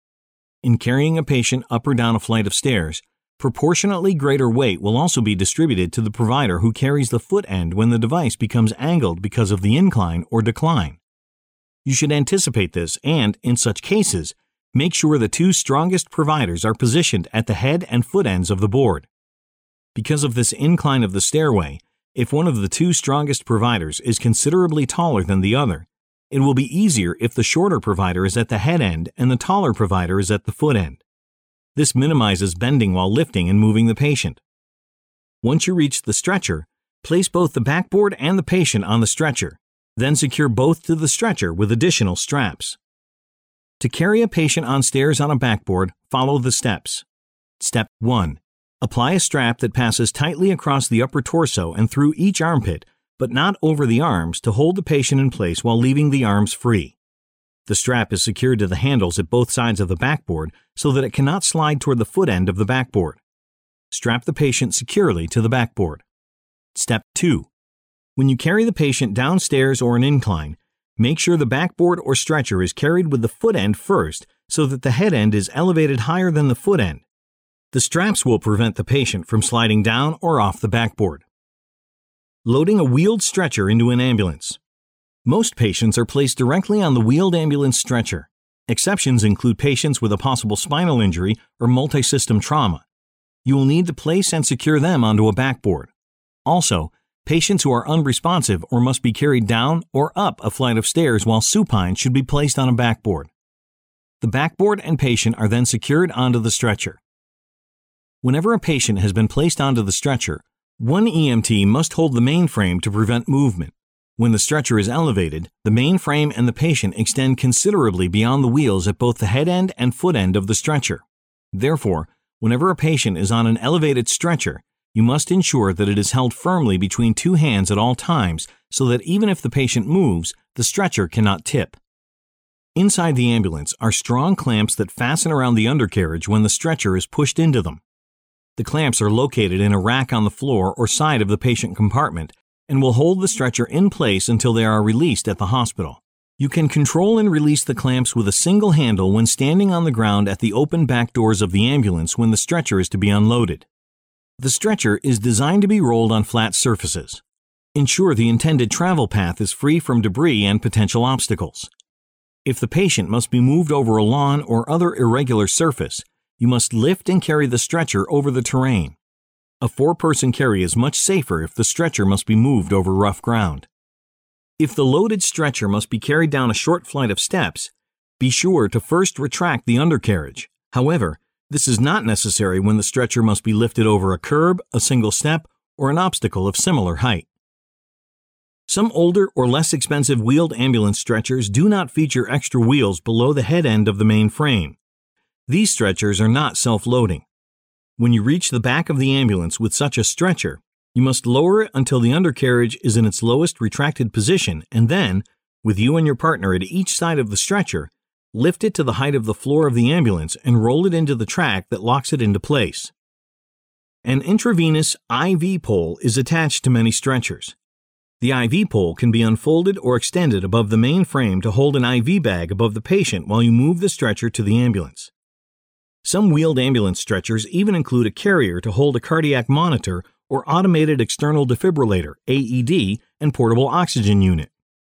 In carrying a patient up or down a flight of stairs, proportionately greater weight will also be distributed to the provider who carries the foot end when the device becomes angled because of the incline or decline. You should anticipate this and, in such cases, make sure the 2 strongest providers are positioned at the head and foot ends of the board. Because of this incline of the stairway, if one of the 2 strongest providers is considerably taller than the other, it will be easier if the shorter provider is at the head end and the taller provider is at the foot end. This minimizes bending while lifting and moving the patient. Once you reach the stretcher, place both the backboard and the patient on the stretcher. Then secure both to the stretcher with additional straps. To carry a patient on stairs on a backboard, follow the steps. Step 1. Apply a strap that passes tightly across the upper torso and through each armpit, but not over the arms, to hold the patient in place while leaving the arms free. The strap is secured to the handles at both sides of the backboard so that it cannot slide toward the foot end of the backboard. Strap the patient securely to the backboard. Step 2. When you carry the patient downstairs or an incline, make sure the backboard or stretcher is carried with the foot end first so that the head end is elevated higher than the foot end. The straps will prevent the patient from sliding down or off the backboard. Loading a wheeled stretcher into an ambulance. Most patients are placed directly on the wheeled ambulance stretcher. Exceptions include patients with a possible spinal injury or multi-system trauma. You will need to place and secure them onto a backboard. Also, patients who are unresponsive or must be carried down or up a flight of stairs while supine should be placed on a backboard. The backboard and patient are then secured onto the stretcher. Whenever a patient has been placed onto the stretcher, one EMT must hold the mainframe to prevent movement. When the stretcher is elevated, the mainframe and the patient extend considerably beyond the wheels at both the head end and foot end of the stretcher. Therefore, whenever a patient is on an elevated stretcher, you must ensure that it is held firmly between two hands at all times so that even if the patient moves, the stretcher cannot tip. Inside the ambulance are strong clamps that fasten around the undercarriage when the stretcher is pushed into them. The clamps are located in a rack on the floor or side of the patient compartment and will hold the stretcher in place until they are released at the hospital. You can control and release the clamps with a single handle when standing on the ground at the open back doors of the ambulance when the stretcher is to be unloaded. The stretcher is designed to be rolled on flat surfaces. Ensure the intended travel path is free from debris and potential obstacles. If the patient must be moved over a lawn or other irregular surface, you must lift and carry the stretcher over the terrain. A 4-person carry is much safer if the stretcher must be moved over rough ground. If the loaded stretcher must be carried down a short flight of steps, be sure to first retract the undercarriage. However, this is not necessary when the stretcher must be lifted over a curb, a single step, or an obstacle of similar height. Some older or less expensive wheeled ambulance stretchers do not feature extra wheels below the head end of the main frame. These stretchers are not self-loading. When you reach the back of the ambulance with such a stretcher, you must lower it until the undercarriage is in its lowest retracted position and then, with you and your partner at each side of the stretcher, lift it to the height of the floor of the ambulance and roll it into the track that locks it into place. An intravenous IV pole is attached to many stretchers. The IV pole can be unfolded or extended above the main frame to hold an IV bag above the patient while you move the stretcher to the ambulance. Some wheeled ambulance stretchers even include a carrier to hold a cardiac monitor or automated external defibrillator (AED) and portable oxygen unit.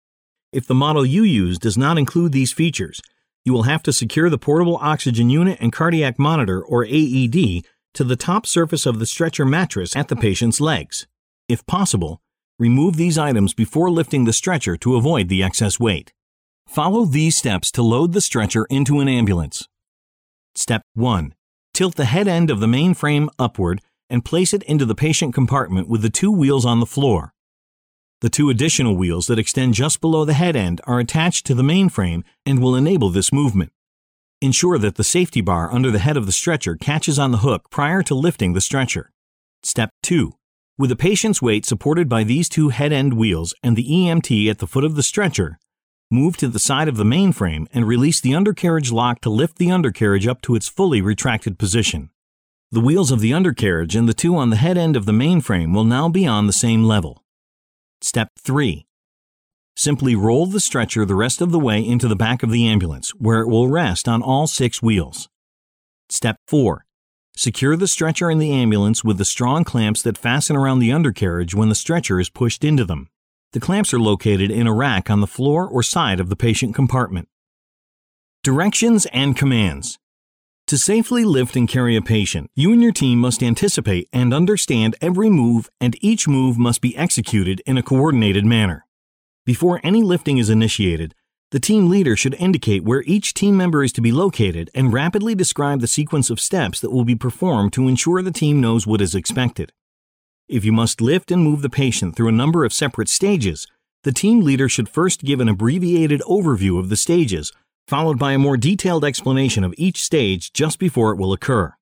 If the model you use does not include these features, you will have to secure the portable oxygen unit and cardiac monitor or AED to the top surface of the stretcher mattress at the patient's legs. If possible, remove these items before lifting the stretcher to avoid the excess weight. Follow these steps to load the stretcher into an ambulance. Step 1. Tilt the head end of the main frame upward and place it into the patient compartment with the 2 wheels on the floor. The 2 additional wheels that extend just below the head end are attached to the main frame and will enable this movement. Ensure that the safety bar under the head of the stretcher catches on the hook prior to lifting the stretcher. Step 2. With the patient's weight supported by these 2 head end wheels and the EMT at the foot of the stretcher, move to the side of the main frame and release the undercarriage lock to lift the undercarriage up to its fully retracted position. The wheels of the undercarriage and the 2 on the head end of the main frame will now be on the same level. Step 3. Simply roll the stretcher the rest of the way into the back of the ambulance, where it will rest on all 6 wheels. Step 4. Secure the stretcher in the ambulance with the strong clamps that fasten around the undercarriage when the stretcher is pushed into them. The clamps are located in a rack on the floor or side of the patient compartment. Directions and commands. To safely lift and carry a patient, you and your team must anticipate and understand every move, and each move must be executed in a coordinated manner. Before any lifting is initiated, the team leader should indicate where each team member is to be located and rapidly describe the sequence of steps that will be performed to ensure the team knows what is expected. If you must lift and move the patient through a number of separate stages, The team leader should first give an abbreviated overview of the stages, followed by a more detailed explanation of each stage just before it will occur.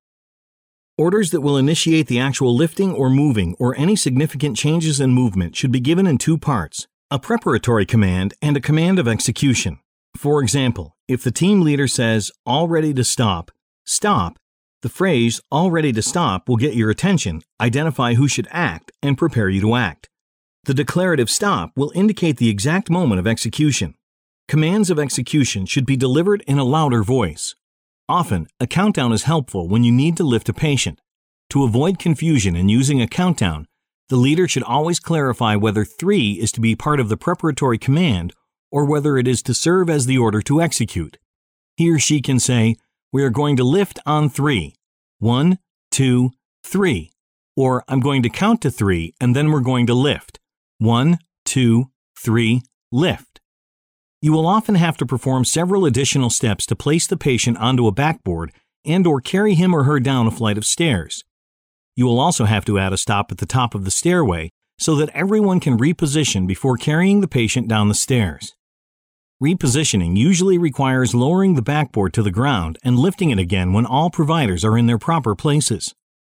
Orders that will initiate the actual lifting or moving or any significant changes in movement should be given in two parts, a preparatory command and a command of execution. For example, if the team leader says, "All ready to stop," stop, the phrase, "all ready to stop," will get your attention, identify who should act, and prepare you to act. The declarative stop will indicate the exact moment of execution. Commands of execution should be delivered in a louder voice. Often, a countdown is helpful when you need to lift a patient. To avoid confusion in using a countdown, the leader should always clarify whether 3 is to be part of the preparatory command or whether it is to serve as the order to execute. He or she can say, "We are going to lift on 3. 1, 2, 3. Or, "I'm going to count to 3 and then we're going to lift. 1, 2, 3, lift." You will often have to perform several additional steps to place the patient onto a backboard and/or carry him or her down a flight of stairs. You will also have to add a stop at the top of the stairway so that everyone can reposition before carrying the patient down the stairs. Repositioning usually requires lowering the backboard to the ground and lifting it again when all providers are in their proper places.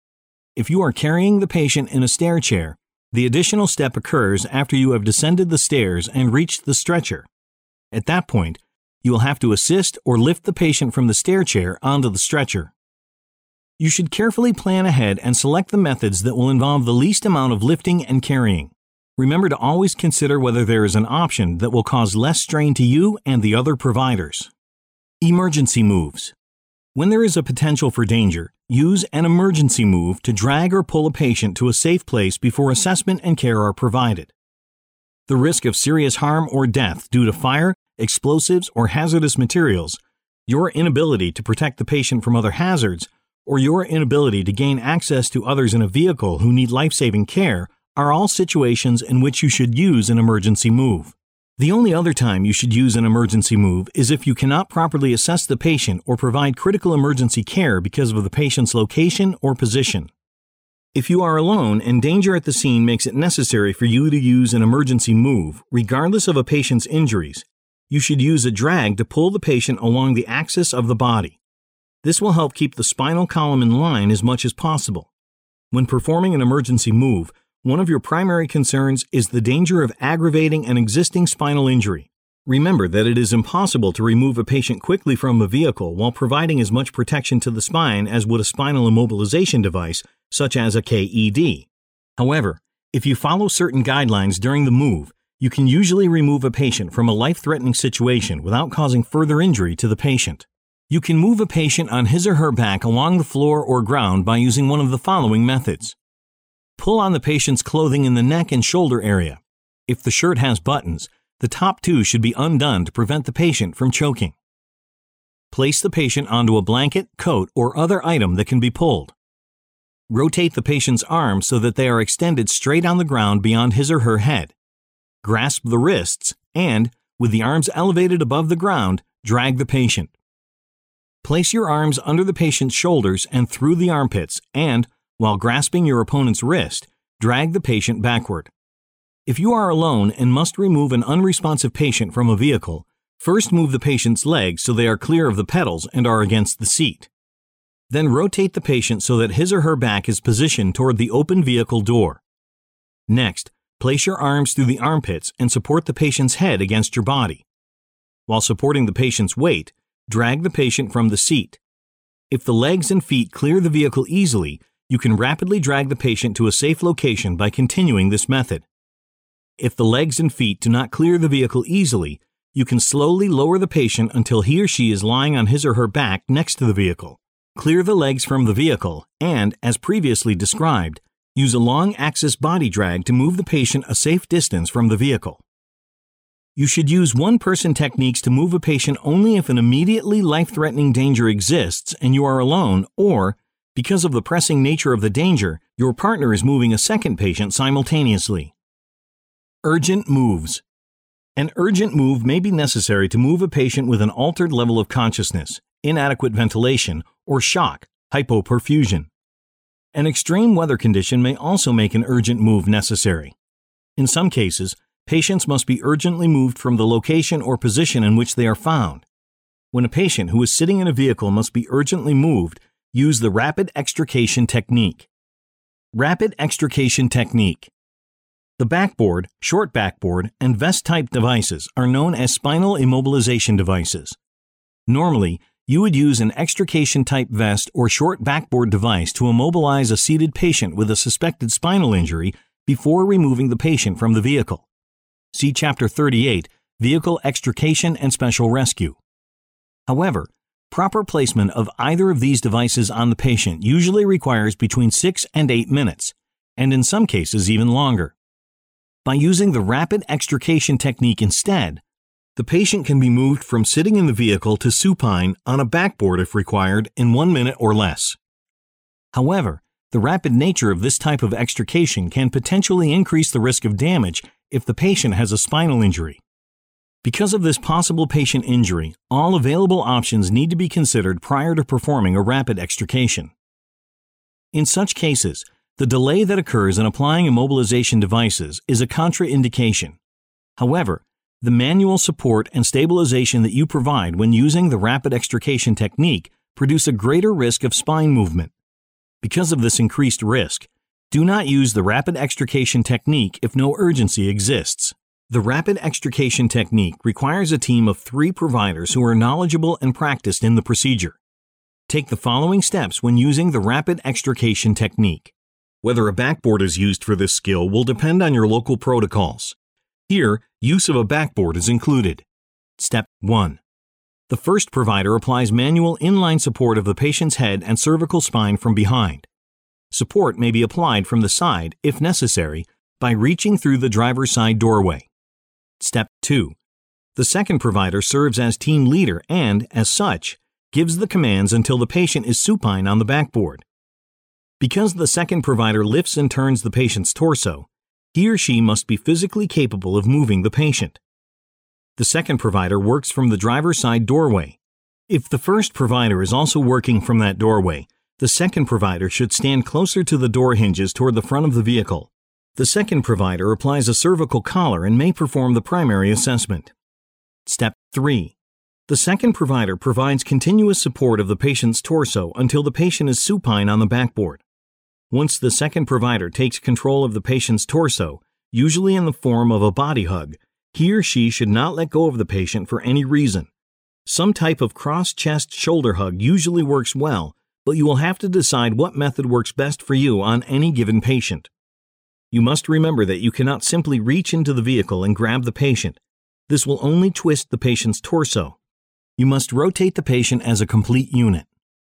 If you are carrying the patient in a stair chair, the additional step occurs after you have descended the stairs and reached the stretcher. At that point, you will have to assist or lift the patient from the stair chair onto the stretcher. You should carefully plan ahead and select the methods that will involve the least amount of lifting and carrying. Remember to always consider whether there is an option that will cause less strain to you and the other providers. Emergency moves. When there is a potential for danger, use an emergency move to drag or pull a patient to a safe place before assessment and care are provided. The risk of serious harm or death due to fire, explosives, or hazardous materials, your inability to protect the patient from other hazards, or your inability to gain access to others in a vehicle who need life-saving care are all situations in which you should use an emergency move. The only other time you should use an emergency move is if you cannot properly assess the patient or provide critical emergency care because of the patient's location or position. If you are alone and danger at the scene makes it necessary for you to use an emergency move, regardless of a patient's injuries, you should use a drag to pull the patient along the axis of the body. This will help keep the spinal column in line as much as possible. When performing an emergency move, one of your primary concerns is the danger of aggravating an existing spinal injury. Remember that it is impossible to remove a patient quickly from a vehicle while providing as much protection to the spine as would a spinal immobilization device, such as a KED. However, if you follow certain guidelines during the move, you can usually remove a patient from a life-threatening situation without causing further injury to the patient. You can move a patient on his or her back along the floor or ground by using one of the following methods. Pull on the patient's clothing in the neck and shoulder area. If the shirt has buttons, the top 2 should be undone to prevent the patient from choking. Place the patient onto a blanket, coat, or other item that can be pulled. Rotate the patient's arms so that they are extended straight on the ground beyond his or her head. Grasp the wrists and, with the arms elevated above the ground, drag the patient. Place your arms under the patient's shoulders and through the armpits and, while grasping your opponent's wrist, drag the patient backward. If you are alone and must remove an unresponsive patient from a vehicle, first move the patient's legs so they are clear of the pedals and are against the seat. Then rotate the patient so that his or her back is positioned toward the open vehicle door. Next, place your arms through the armpits and support the patient's head against your body. While supporting the patient's weight, drag the patient from the seat. If the legs and feet clear the vehicle easily, you can rapidly drag the patient to a safe location by continuing this method. If the legs and feet do not clear the vehicle easily, you can slowly lower the patient until he or she is lying on his or her back next to the vehicle. Clear the legs from the vehicle and, as previously described, use a long axis body drag to move the patient a safe distance from the vehicle. You should use one-person techniques to move a patient only if an immediately life-threatening danger exists and you are alone, or, because of the pressing nature of the danger, your partner is moving a second patient simultaneously. Urgent moves. An urgent move may be necessary to move a patient with an altered level of consciousness, inadequate ventilation, or shock, hypoperfusion. An extreme weather condition may also make an urgent move necessary. In some cases, Patients must be urgently moved from the location or position in which they are found. When a patient who is sitting in a vehicle must be urgently moved, use the rapid extrication technique. Rapid extrication technique. The backboard, short backboard, and vest-type devices are known as spinal immobilization devices. Normally, you would use an extrication-type vest or short backboard device to immobilize a seated patient with a suspected spinal injury before removing the patient from the vehicle. See Chapter 38, Vehicle Extrication and Special Rescue. However, proper placement of either of these devices on the patient usually requires between 6 and 8 minutes, and in some cases even longer. By using the rapid extrication technique instead, the patient can be moved from sitting in the vehicle to supine on a backboard if required in 1 minute or less. However, the rapid nature of this type of extrication can potentially increase the risk of damage if the patient has a spinal injury. Because of this possible patient injury, all available options need to be considered prior to performing a rapid extrication. In such cases, the delay that occurs in applying immobilization devices is a contraindication. However, the manual support and stabilization that you provide when using the rapid extrication technique produce a greater risk of spine movement. Because of this increased risk, do not use the rapid extrication technique if no urgency exists. The rapid extrication technique requires a team of 3 providers who are knowledgeable and practiced in the procedure. Take the following steps when using the rapid extrication technique. Whether a backboard is used for this skill will depend on your local protocols. Here, use of a backboard is included. Step 1. The first provider applies manual inline support of the patient's head and cervical spine from behind. Support may be applied from the side, if necessary, by reaching through the driver's side doorway. Step 2. The second provider serves as team leader and, as such, gives the commands until the patient is supine on the backboard. Because the second provider lifts and turns the patient's torso, he or she must be physically capable of moving the patient. The second provider works from the driver's side doorway. If the first provider is also working from that doorway, the second provider should stand closer to the door hinges toward the front of the vehicle. The second provider applies a cervical collar and may perform the primary assessment. Step 3. The second provider provides continuous support of the patient's torso until the patient is supine on the backboard. Once the second provider takes control of the patient's torso, usually in the form of a body hug, he or she should not let go of the patient for any reason. Some type of cross-chest shoulder hug usually works well, but you will have to decide what method works best for you on any given patient. You must remember that you cannot simply reach into the vehicle and grab the patient. This will only twist the patient's torso. You must rotate the patient as a complete unit.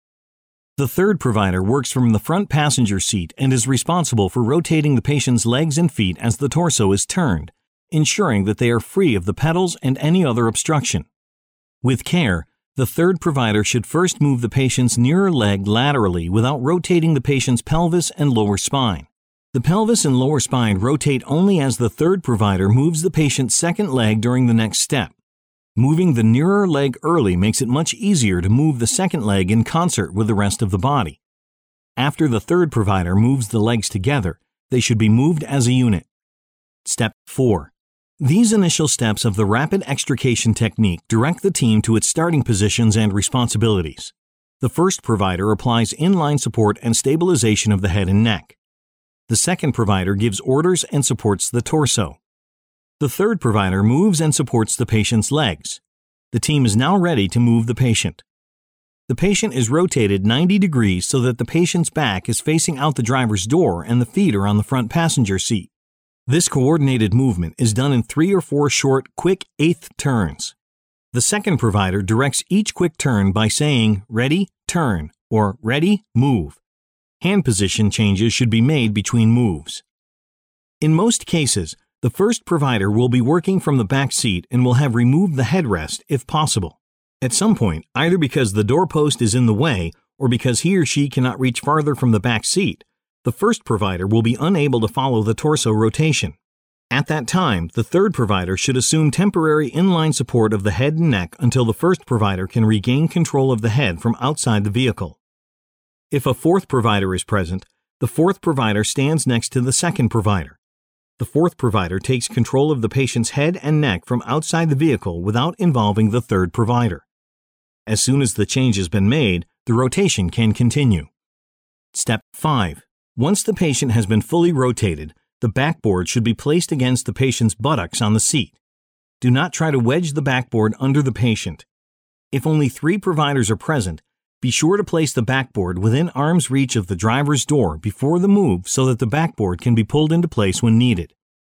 The third provider works from the front passenger seat and is responsible for rotating the patient's legs and feet as the torso is turned, ensuring that they are free of the pedals and any other obstruction. With care, the third provider should first move the patient's nearer leg laterally without rotating the patient's pelvis and lower spine. The pelvis and lower spine rotate only as the third provider moves the patient's second leg during the next step. Moving the nearer leg early makes it much easier to move the second leg in concert with the rest of the body. After the third provider moves the legs together, they should be moved as a unit. Step 4. These initial steps of the rapid extrication technique direct the team to its starting positions and responsibilities. The first provider applies inline support and stabilization of the head and neck. The second provider gives orders and supports the torso. The third provider moves and supports the patient's legs. The team is now ready to move the patient. The patient is rotated 90 degrees so that the patient's back is facing out the driver's door and the feet are on the front passenger seat. This coordinated movement is done in 3 or 4 short, quick eighth turns. The second provider directs each quick turn by saying, "Ready, turn," or "Ready, move." Hand position changes should be made between moves. In most cases, the first provider will be working from the back seat and will have removed the headrest if possible. At some point, either because the doorpost is in the way or because he or she cannot reach farther from the back seat, the first provider will be unable to follow the torso rotation. At that time, the third provider should assume temporary inline support of the head and neck until the first provider can regain control of the head from outside the vehicle. If a fourth provider is present, the fourth provider stands next to the second provider. The fourth provider takes control of the patient's head and neck from outside the vehicle without involving the third provider. As soon as the change has been made, the rotation can continue. Step 5. Once the patient has been fully rotated, the backboard should be placed against the patient's buttocks on the seat. Do not try to wedge the backboard under the patient. If only 3 providers are present, be sure to place the backboard within arm's reach of the driver's door before the move so that the backboard can be pulled into place when needed.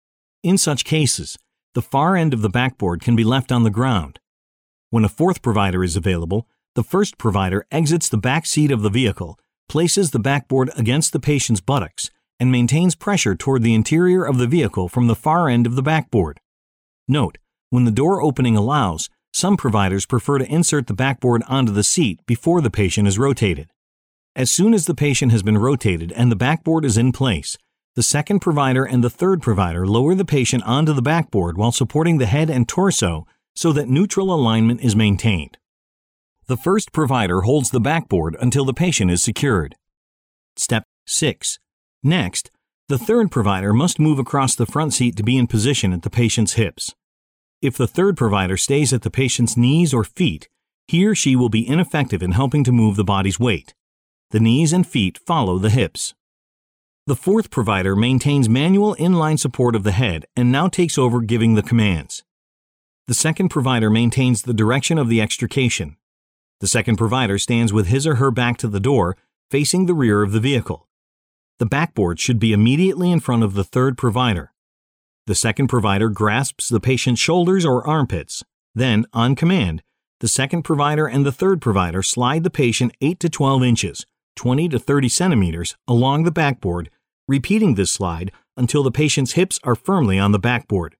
In such cases, the far end of the backboard can be left on the ground. When a fourth provider is available, the first provider exits the back seat of the vehicle, places the backboard against the patient's buttocks, and maintains pressure toward the interior of the vehicle from the far end of the backboard. Note, when the door opening allows, some providers prefer to insert the backboard onto the seat before the patient is rotated. As soon as the patient has been rotated and the backboard is in place, the second provider and the third provider lower the patient onto the backboard while supporting the head and torso so that neutral alignment is maintained. The first provider holds the backboard until the patient is secured. Step 6. Next, the third provider must move across the front seat to be in position at the patient's hips. If the third provider stays at the patient's knees or feet, he or she will be ineffective in helping to move the body's weight. The knees and feet follow the hips. The fourth provider maintains manual inline support of the head and now takes over giving the commands. The second provider maintains the direction of the extrication. The second provider stands with his or her back to the door, facing the rear of the vehicle. The backboard should be immediately in front of the third provider. The second provider grasps the patient's shoulders or armpits. Then, on command, the second provider and the third provider slide the patient 8 to 12 inches, 20 to 30 centimeters, along the backboard, repeating this slide until the patient's hips are firmly on the backboard.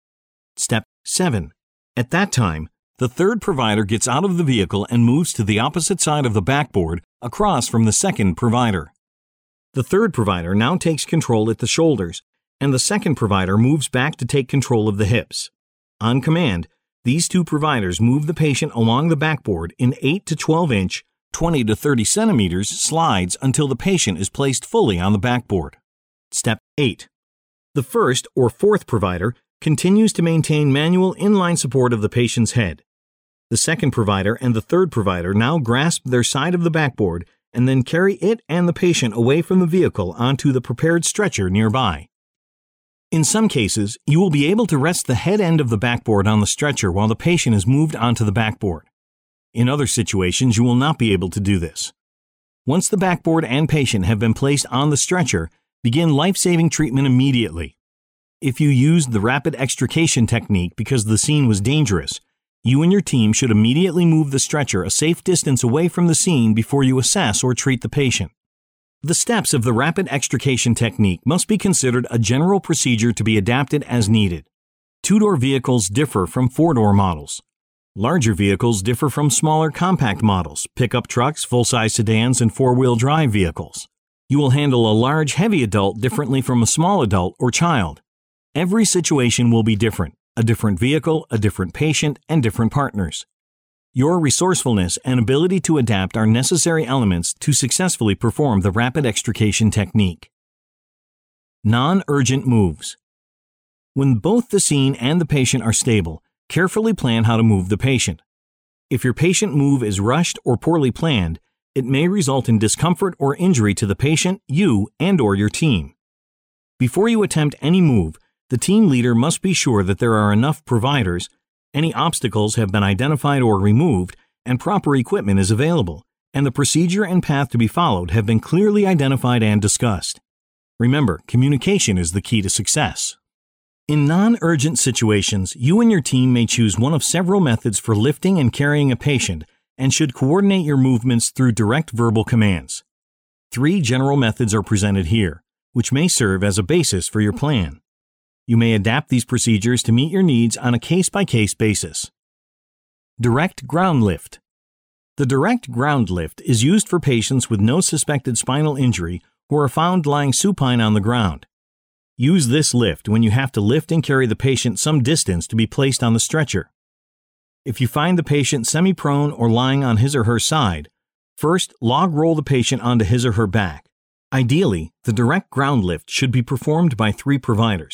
Step 7. At that time, the third provider gets out of the vehicle and moves to the opposite side of the backboard across from the second provider. The third provider now takes control at the shoulders, and the second provider moves back to take control of the hips. On command, these 2 providers move the patient along the backboard in 8 to 12 inch, 20 to 30 centimeters slides until the patient is placed fully on the backboard. Step 8. The first or fourth provider continues to maintain manual inline support of the patient's head. The second provider and the third provider now grasp their side of the backboard and then carry it and the patient away from the vehicle onto the prepared stretcher nearby. In some cases, you will be able to rest the head end of the backboard on the stretcher while the patient is moved onto the backboard. In other situations, you will not be able to do this. Once the backboard and patient have been placed on the stretcher, begin life-saving treatment immediately. If you used the rapid extrication technique because the scene was dangerous, you and your team should immediately move the stretcher a safe distance away from the scene before you assess or treat the patient. The steps of the rapid extrication technique must be considered a general procedure to be adapted as needed. 2-door vehicles differ from 4-door models. Larger vehicles differ from smaller compact models, pickup trucks, full-size sedans, and 4-wheel drive vehicles. You will handle a large, heavy adult differently from a small adult or child. Every situation will be different, a different vehicle, a different patient, and different partners. Your resourcefulness and ability to adapt are necessary elements to successfully perform the rapid extrication technique. Non-urgent moves. When both the scene and the patient are stable, carefully plan how to move the patient. If your patient move is rushed or poorly planned, it may result in discomfort or injury to the patient, you, and/or your team. Before you attempt any move, the team leader must be sure that there are enough providers, any obstacles have been identified or removed, and proper equipment is available, and the procedure and path to be followed have been clearly identified and discussed. Remember, communication is the key to success. In non-urgent situations, you and your team may choose one of several methods for lifting and carrying a patient and should coordinate your movements through direct verbal commands. 3 general methods are presented here, which may serve as a basis for your plan. You may adapt these procedures to meet your needs on a case-by-case basis. Direct ground lift. The direct ground lift is used for patients with no suspected spinal injury who are found lying supine on the ground. Use this lift when you have to lift and carry the patient some distance to be placed on the stretcher. If you find the patient semi-prone or lying on his or her side, first log roll the patient onto his or her back. Ideally, the direct ground lift should be performed by 3 providers.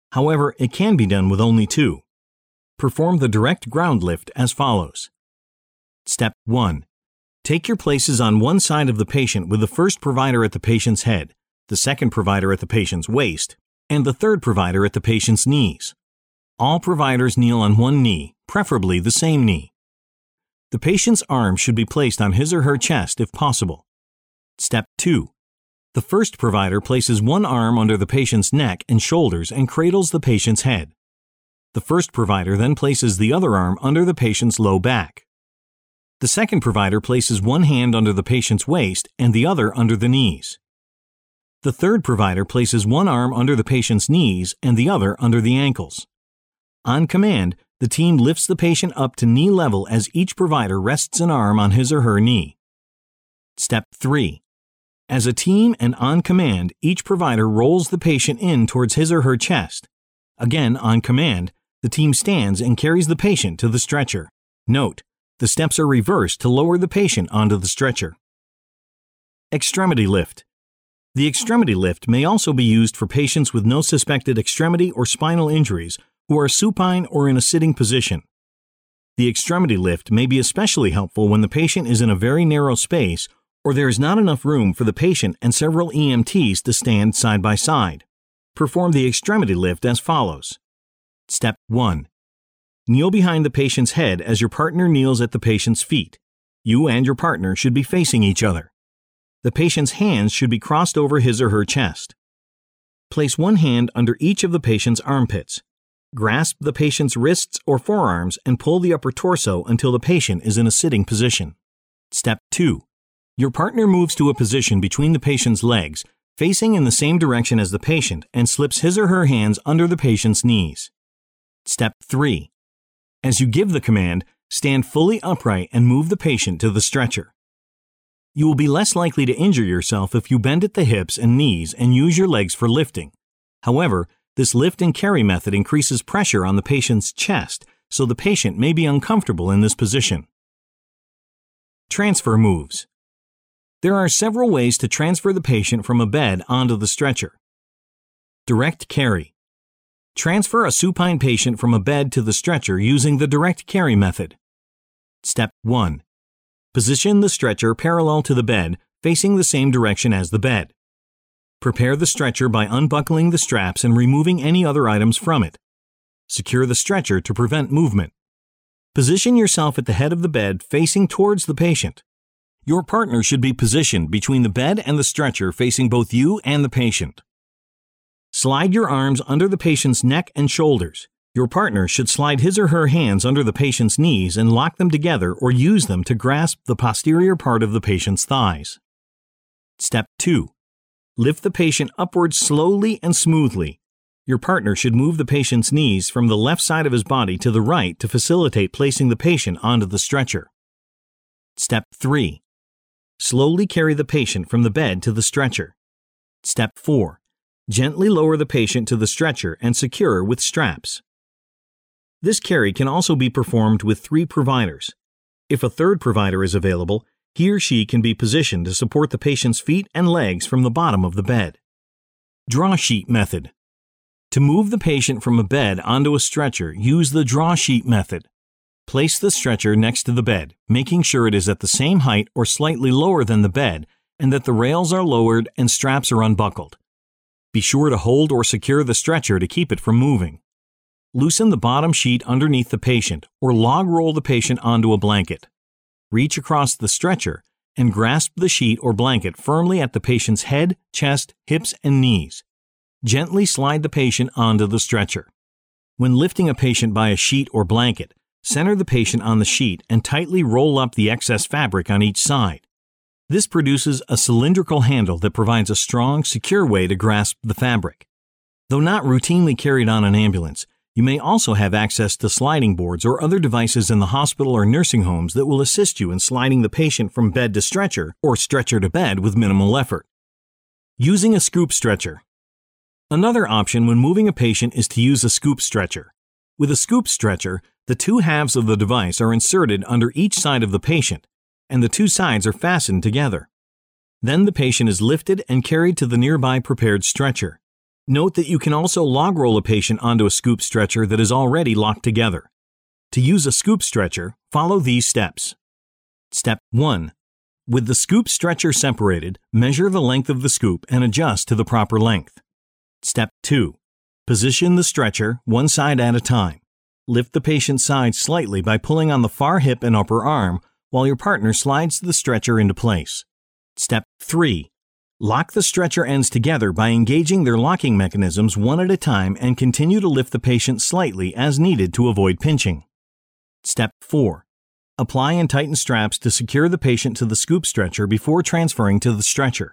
However, it can be done with only 2. Perform the direct ground lift as follows. Step 1. Take your places on one side of the patient with the first provider at the patient's head, the second provider at the patient's waist, and the third provider at the patient's knees. All providers kneel on one knee, preferably the same knee. The patient's arm should be placed on his or her chest if possible. Step 2. The first provider places one arm under the patient's neck and shoulders and cradles the patient's head. The first provider then places the other arm under the patient's low back. The second provider places one hand under the patient's waist and the other under the knees. The third provider places one arm under the patient's knees and the other under the ankles. On command, the team lifts the patient up to knee level as each provider rests an arm on his or her knee. Step 3. As a team and on command, each provider rolls the patient in towards his or her chest. Again, on command, the team stands and carries the patient to the stretcher. Note, the steps are reversed to lower the patient onto the stretcher. Extremity lift. The extremity lift may also be used for patients with no suspected extremity or spinal injuries who are supine or in a sitting position. The extremity lift may be especially helpful when the patient is in a very narrow space or there is not enough room for the patient and several EMTs to stand side by side. Perform the extremity lift as follows. Step 1. Kneel behind the patient's head as your partner kneels at the patient's feet. You and your partner should be facing each other. The patient's hands should be crossed over his or her chest. Place one hand under each of the patient's armpits. Grasp the patient's wrists or forearms and pull the upper torso until the patient is in a sitting position. Step 2. Your partner moves to a position between the patient's legs, facing in the same direction as the patient, and slips his or her hands under the patient's knees. Step 3. As you give the command, stand fully upright and move the patient to the stretcher. You will be less likely to injure yourself if you bend at the hips and knees and use your legs for lifting. However, this lift and carry method increases pressure on the patient's chest, so the patient may be uncomfortable in this position. Transfer moves. There are several ways to transfer the patient from a bed onto the stretcher. Direct carry. Transfer a supine patient from a bed to the stretcher using the direct carry method. Step 1. Position the stretcher parallel to the bed, facing the same direction as the bed. Prepare the stretcher by unbuckling the straps and removing any other items from it. Secure the stretcher to prevent movement. Position yourself at the head of the bed facing towards the patient. Your partner should be positioned between the bed and the stretcher facing both you and the patient. Slide your arms under the patient's neck and shoulders. Your partner should slide his or her hands under the patient's knees and lock them together or use them to grasp the posterior part of the patient's thighs. Step 2. Lift the patient upwards slowly and smoothly. Your partner should move the patient's knees from the left side of his body to the right to facilitate placing the patient onto the stretcher. Step 3. Slowly carry the patient from the bed to the stretcher. Step 4. Gently lower the patient to the stretcher and secure with straps. This carry can also be performed with 3 providers. If a third provider is available, he or she can be positioned to support the patient's feet and legs from the bottom of the bed. Draw sheet method. To move the patient from a bed onto a stretcher, use the draw sheet method. Place the stretcher next to the bed, making sure it is at the same height or slightly lower than the bed and that the rails are lowered and straps are unbuckled. Be sure to hold or secure the stretcher to keep it from moving. Loosen the bottom sheet underneath the patient or log roll the patient onto a blanket. Reach across the stretcher and grasp the sheet or blanket firmly at the patient's head, chest, hips, and knees. Gently slide the patient onto the stretcher. When lifting a patient by a sheet or blanket, center the patient on the sheet and tightly roll up the excess fabric on each side. This produces a cylindrical handle that provides a strong, secure way to grasp the fabric. Though not routinely carried on an ambulance, you may also have access to sliding boards or other devices in the hospital or nursing homes that will assist you in sliding the patient from bed to stretcher or stretcher to bed with minimal effort. Using a scoop stretcher. Another option when moving a patient is to use a scoop stretcher. With a scoop stretcher, the 2 halves of the device are inserted under each side of the patient, and the 2 sides are fastened together. Then the patient is lifted and carried to the nearby prepared stretcher. Note that you can also log roll a patient onto a scoop stretcher that is already locked together. To use a scoop stretcher, follow these steps. Step 1. With the scoop stretcher separated, measure the length of the scoop and adjust to the proper length. Step 2. Position the stretcher one side at a time. Lift the patient's side slightly by pulling on the far hip and upper arm while your partner slides the stretcher into place. Step 3. Lock the stretcher ends together by engaging their locking mechanisms one at a time and continue to lift the patient slightly as needed to avoid pinching. Step 4. Apply and tighten straps to secure the patient to the scoop stretcher before transferring to the stretcher.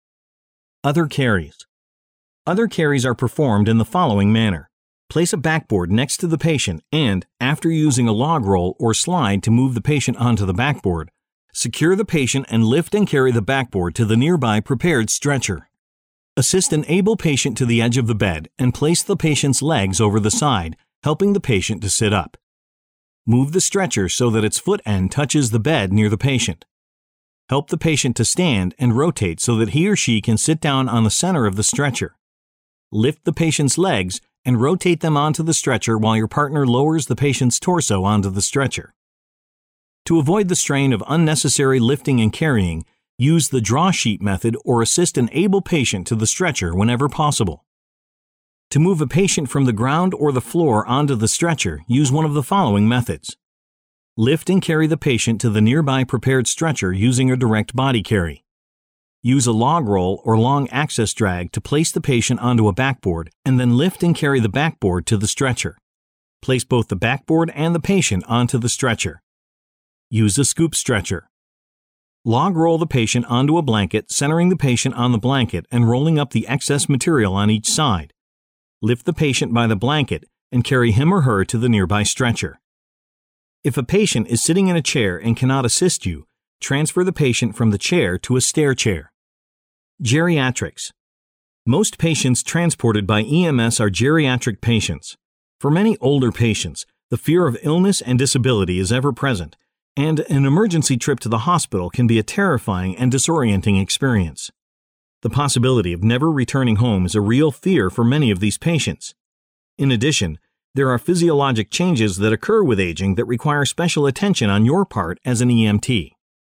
Other carries. Other carries are performed in the following manner. Place a backboard next to the patient and, after using a log roll or slide to move the patient onto the backboard, secure the patient and lift and carry the backboard to the nearby prepared stretcher. Assist an able patient to the edge of the bed and place the patient's legs over the side, helping the patient to sit up. Move the stretcher so that its foot end touches the bed near the patient. Help the patient to stand and rotate so that he or she can sit down on the center of the stretcher. Lift the patient's legs and rotate them onto the stretcher while your partner lowers the patient's torso onto the stretcher. To avoid the strain of unnecessary lifting and carrying, use the draw sheet method or assist an able patient to the stretcher whenever possible. To move a patient from the ground or the floor onto the stretcher, use one of the following methods. Lift and carry the patient to the nearby prepared stretcher using a direct body carry. Use a log roll or long access drag to place the patient onto a backboard and then lift and carry the backboard to the stretcher. Place both the backboard and the patient onto the stretcher. Use a scoop stretcher. Log roll the patient onto a blanket, centering the patient on the blanket and rolling up the excess material on each side. Lift the patient by the blanket and carry him or her to the nearby stretcher. If a patient is sitting in a chair and cannot assist you, transfer the patient from the chair to a stair chair. Geriatrics. Most patients transported by EMS are geriatric patients. For many older patients, the fear of illness and disability is ever present, and an emergency trip to the hospital can be a terrifying and disorienting experience. The possibility of never returning home is a real fear for many of these patients. In addition, there are physiologic changes that occur with aging that require special attention on your part as an EMT.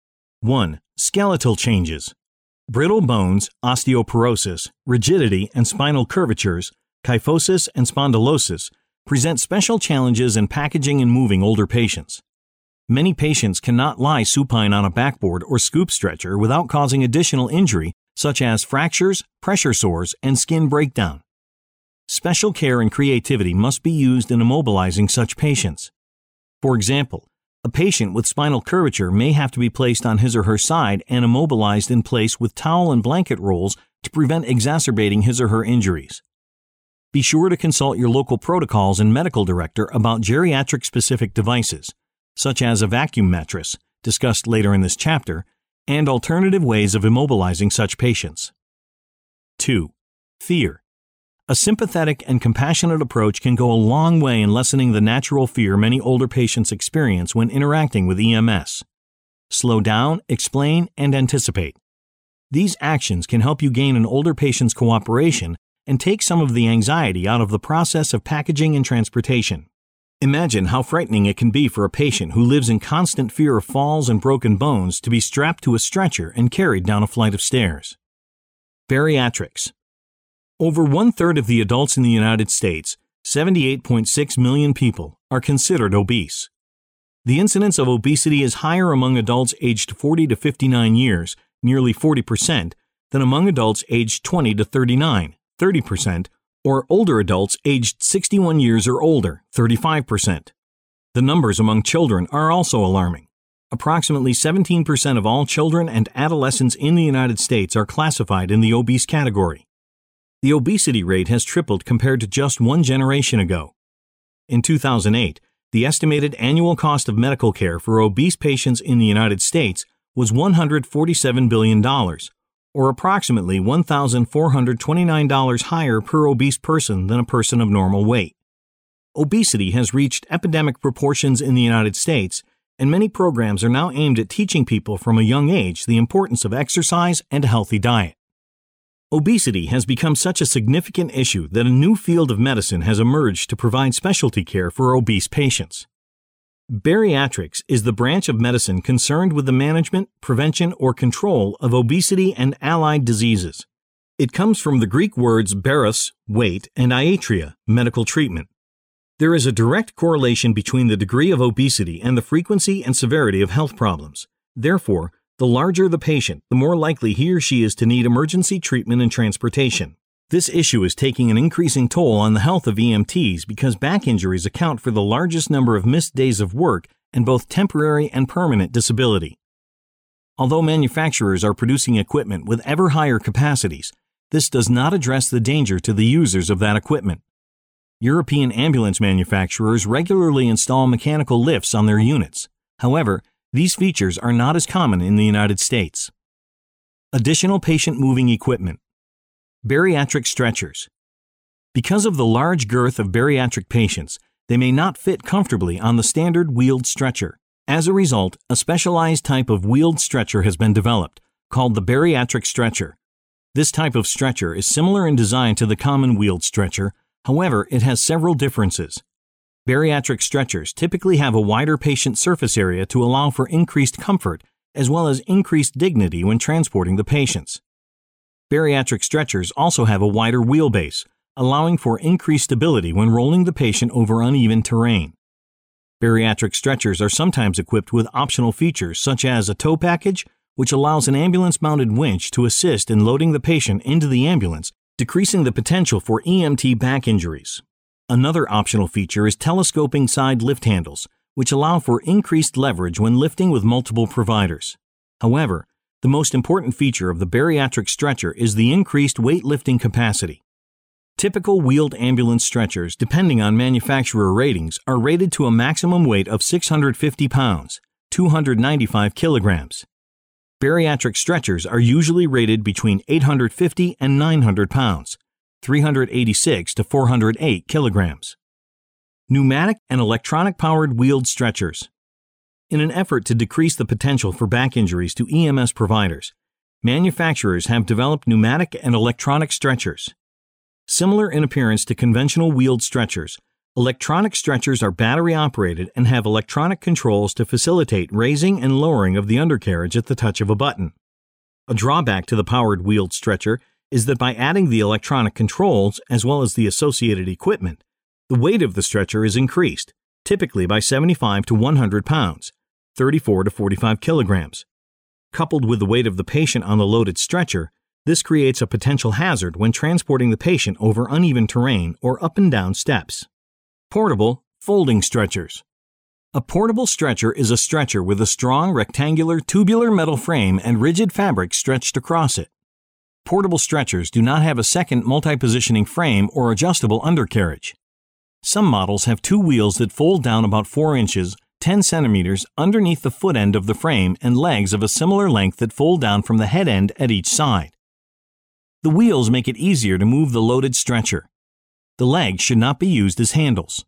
1. Skeletal changes. Brittle bones, osteoporosis, rigidity and spinal curvatures, kyphosis and spondylosis present special challenges in packaging and moving older patients. Many patients cannot lie supine on a backboard or scoop stretcher without causing additional injury such as fractures, pressure sores, and skin breakdown. Special care and creativity must be used in immobilizing such patients. For example, a patient with spinal curvature may have to be placed on his or her side and immobilized in place with towel and blanket rolls to prevent exacerbating his or her injuries. Be sure to consult your local protocols and medical director about geriatric-specific devices, such as a vacuum mattress, discussed later in this chapter, and alternative ways of immobilizing such patients. 2. Fear. A sympathetic and compassionate approach can go a long way in lessening the natural fear many older patients experience when interacting with EMS. Slow down, explain, and anticipate. These actions can help you gain an older patient's cooperation and take some of the anxiety out of the process of packaging and transportation. Imagine how frightening it can be for a patient who lives in constant fear of falls and broken bones to be strapped to a stretcher and carried down a flight of stairs. Bariatrics. Over 1/3 of the adults in the United States, 78.6 million people, are considered obese. The incidence of obesity is higher among adults aged 40 to 59 years, nearly 40%, than among adults aged 20 to 39, 30%, or older adults aged 61 years or older, 35%. The numbers among children are also alarming. Approximately 17% of all children and adolescents in the United States are classified in the obese category. The obesity rate has tripled compared to just one generation ago. In 2008, the estimated annual cost of medical care for obese patients in the United States was $147 billion, or approximately $1,429 higher per obese person than a person of normal weight. Obesity has reached epidemic proportions in the United States, and many programs are now aimed at teaching people from a young age the importance of exercise and a healthy diet. Obesity has become such a significant issue that a new field of medicine has emerged to provide specialty care for obese patients. Bariatrics is the branch of medicine concerned with the management, prevention, or control of obesity and allied diseases. It comes from the Greek words baros, weight, and iatria, medical treatment. There is a direct correlation between the degree of obesity and the frequency and severity of health problems. Therefore, the larger the patient, the more likely he or she is to need emergency treatment and transportation. This issue is taking an increasing toll on the health of EMTs because back injuries account for the largest number of missed days of work and both temporary and permanent disability. Although manufacturers are producing equipment with ever higher capacities, this does not address the danger to the users of that equipment. European ambulance manufacturers regularly install mechanical lifts on their units. However, these features are not as common in the United States. Additional patient-moving equipment. Bariatric stretchers. Because of the large girth of bariatric patients, they may not fit comfortably on the standard wheeled stretcher. As a result, a specialized type of wheeled stretcher has been developed, called the bariatric stretcher. This type of stretcher is similar in design to the common wheeled stretcher, however, it has several differences. Bariatric stretchers typically have a wider patient surface area to allow for increased comfort as well as increased dignity when transporting the patients. Bariatric stretchers also have a wider wheelbase, allowing for increased stability when rolling the patient over uneven terrain. Bariatric stretchers are sometimes equipped with optional features such as a tow package, which allows an ambulance-mounted winch to assist in loading the patient into the ambulance, decreasing the potential for EMT back injuries. Another optional feature is telescoping side lift handles, which allow for increased leverage when lifting with multiple providers. However, the most important feature of the bariatric stretcher is the increased weight-lifting capacity. Typical wheeled ambulance stretchers, depending on manufacturer ratings, are rated to a maximum weight of 650 pounds, 295 kilograms. Bariatric stretchers are usually rated between 850 and 900 pounds, 386 to 408 kilograms. Pneumatic and electronic-powered wheeled stretchers. In an effort to decrease the potential for back injuries to EMS providers, manufacturers have developed pneumatic and electronic stretchers. Similar in appearance to conventional wheeled stretchers, electronic stretchers are battery-operated and have electronic controls to facilitate raising and lowering of the undercarriage at the touch of a button. A drawback to the powered wheeled stretcher is that by adding the electronic controls as well as the associated equipment, the weight of the stretcher is increased, typically by 75 to 100 pounds, 34 to 45 kilograms. Coupled with the weight of the patient on the loaded stretcher, this creates a potential hazard when transporting the patient over uneven terrain or up and down steps. Portable, folding stretchers. A portable stretcher is a stretcher with a strong rectangular tubular metal frame and rigid fabric stretched across it. Portable stretchers do not have a second multi-positioning frame or adjustable undercarriage. Some models have two wheels that fold down about 4 inches, 10 centimeters underneath the foot end of the frame and legs of a similar length that fold down from the head end at each side. The wheels make it easier to move the loaded stretcher. The legs should not be used as handles.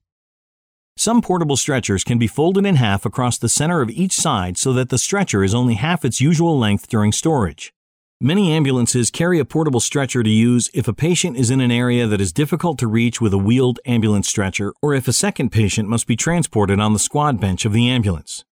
Some portable stretchers can be folded in half across the center of each side so that the stretcher is only half its usual length during storage. Many ambulances carry a portable stretcher to use if a patient is in an area that is difficult to reach with a wheeled ambulance stretcher or if a second patient must be transported on the squad bench of the ambulance.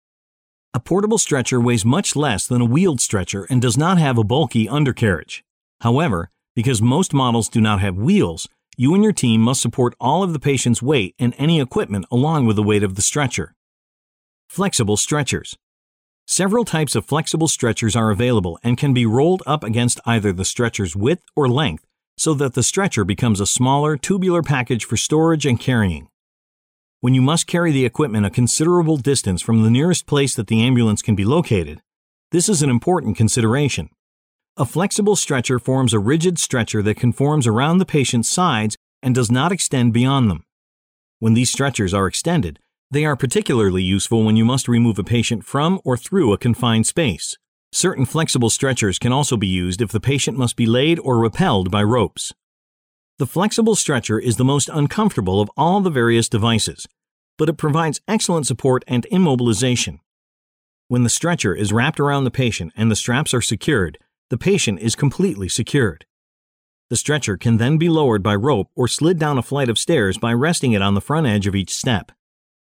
A portable stretcher weighs much less than a wheeled stretcher and does not have a bulky undercarriage. However, because most models do not have wheels, you and your team must support all of the patient's weight and any equipment along with the weight of the stretcher. Flexible stretchers. Several types of flexible stretchers are available and can be rolled up against either the stretcher's width or length so that the stretcher becomes a smaller, tubular package for storage and carrying. When you must carry the equipment a considerable distance from the nearest place that the ambulance can be located, this is an important consideration. A flexible stretcher forms a rigid stretcher that conforms around the patient's sides and does not extend beyond them. When these stretchers are extended, they are particularly useful when you must remove a patient from or through a confined space. Certain flexible stretchers can also be used if the patient must be laid or rappelled by ropes. The flexible stretcher is the most uncomfortable of all the various devices, but it provides excellent support and immobilization. When the stretcher is wrapped around the patient and the straps are secured, the patient is completely secured. The stretcher can then be lowered by rope or slid down a flight of stairs by resting it on the front edge of each step.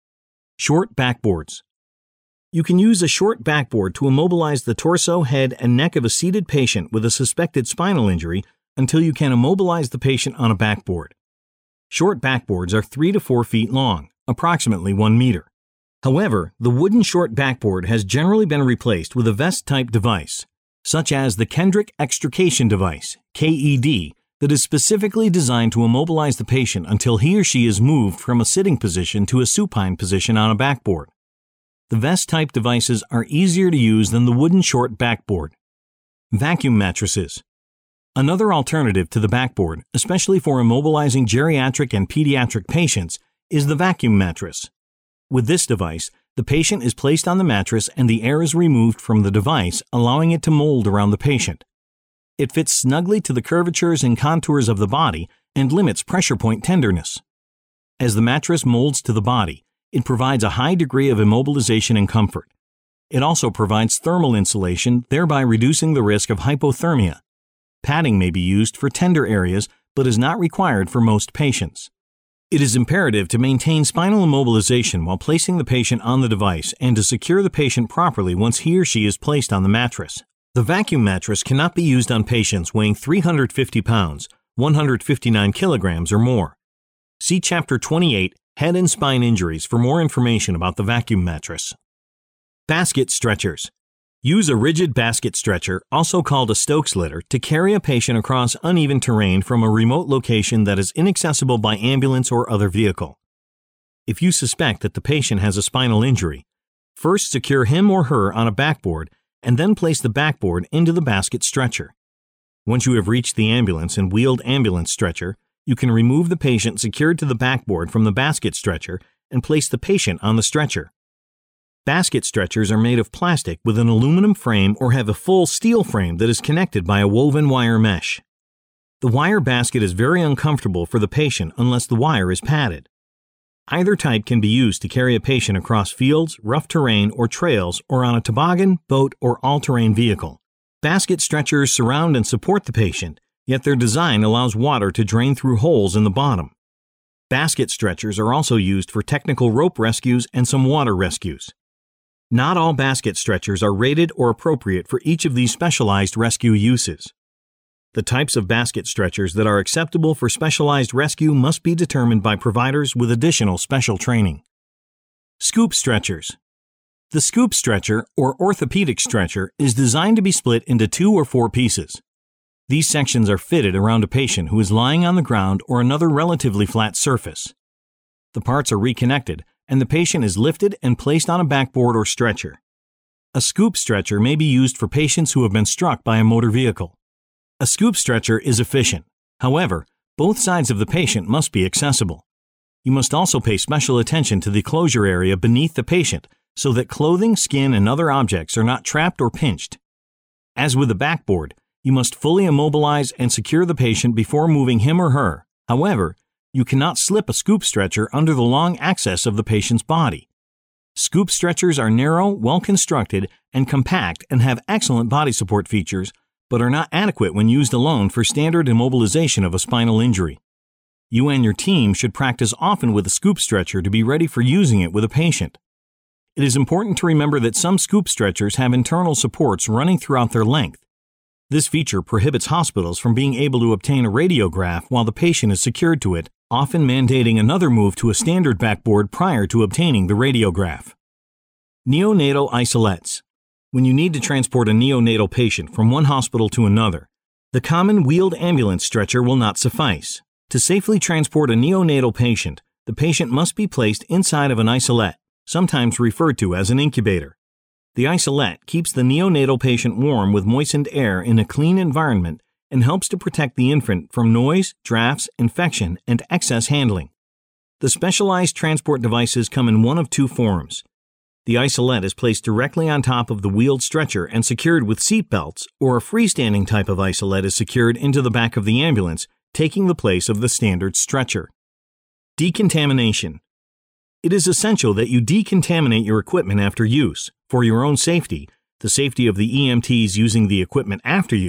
Short backboards. You can use a short backboard to immobilize the torso, head, and neck of a seated patient with a suspected spinal injury until you can immobilize the patient on a backboard. Short backboards are 3 to 4 feet long, approximately 1 meter. However, the wooden short backboard has generally been replaced with a vest-type device, such as the Kendrick Extrication Device, KED, that is specifically designed to immobilize the patient until he or she is moved from a sitting position to a supine position on a backboard. The vest-type devices are easier to use than the wooden short backboard. Vacuum mattresses. Another alternative to the backboard, especially for immobilizing geriatric and pediatric patients, is the vacuum mattress. With this device, the patient is placed on the mattress and the air is removed from the device, allowing it to mold around the patient. It fits snugly to the curvatures and contours of the body and limits pressure point tenderness. As the mattress molds to the body, it provides a high degree of immobilization and comfort. It also provides thermal insulation, thereby reducing the risk of hypothermia. Padding may be used for tender areas, but is not required for most patients. It is imperative to maintain spinal immobilization while placing the patient on the device and to secure the patient properly once he or she is placed on the mattress. The vacuum mattress cannot be used on patients weighing 350 pounds, 159 kilograms or more. See Chapter 28, Head and Spine Injuries for more information about the vacuum mattress. Basket stretchers. Use a rigid basket stretcher, also called a Stokes litter, to carry a patient across uneven terrain from a remote location that is inaccessible by ambulance or other vehicle. If you suspect that the patient has a spinal injury, first secure him or her on a backboard and then place the backboard into the basket stretcher. Once you have reached the ambulance and wheeled ambulance stretcher, you can remove the patient secured to the backboard from the basket stretcher and place the patient on the stretcher. Basket stretchers are made of plastic with an aluminum frame or have a full steel frame that is connected by a woven wire mesh. The wire basket is very uncomfortable for the patient unless the wire is padded. Either type can be used to carry a patient across fields, rough terrain, or trails, or on a toboggan, boat, or all-terrain vehicle. Basket stretchers surround and support the patient, yet their design allows water to drain through holes in the bottom. Basket stretchers are also used for technical rope rescues and some water rescues. Not all basket stretchers are rated or appropriate for each of these specialized rescue uses. The types of basket stretchers that are acceptable for specialized rescue must be determined by providers with additional special training. Scoop stretchers. The scoop stretcher, or orthopedic stretcher, is designed to be split into 2 or 4 pieces. These sections are fitted around a patient who is lying on the ground or another relatively flat surface. The parts are reconnected, and the patient is lifted and placed on a backboard or stretcher. A scoop stretcher may be used for patients who have been struck by a motor vehicle. A scoop stretcher is efficient. However, both sides of the patient must be accessible. You must also pay special attention to the closure area beneath the patient so that clothing, skin, and other objects are not trapped or pinched. As with the backboard, you must fully immobilize and secure the patient before moving him or her. However, you cannot slip a scoop stretcher under the long axis of the patient's body. Scoop stretchers are narrow, well-constructed, and compact and have excellent body support features, but are not adequate when used alone for standard immobilization of a spinal injury. You and your team should practice often with a scoop stretcher to be ready for using it with a patient. It is important to remember that some scoop stretchers have internal supports running throughout their length. This feature prohibits hospitals from being able to obtain a radiograph while the patient is secured to it, often mandating another move to a standard backboard prior to obtaining the radiograph. Neonatal isolettes. When you need to transport a neonatal patient from one hospital to another, the common wheeled ambulance stretcher will not suffice. To safely transport a neonatal patient, the patient must be placed inside of an isolette, sometimes referred to as an incubator. The isolette keeps the neonatal patient warm with moistened air in a clean environment and helps to protect the infant from noise, drafts, infection, and excess handling. The specialized transport devices come in one of 2 forms. The isolette is placed directly on top of the wheeled stretcher and secured with seat belts, or a freestanding type of isolette is secured into the back of the ambulance, taking the place of the standard stretcher. Decontamination. It is essential that you decontaminate your equipment after use, for your own safety, the safety of the EMTs using the equipment after you,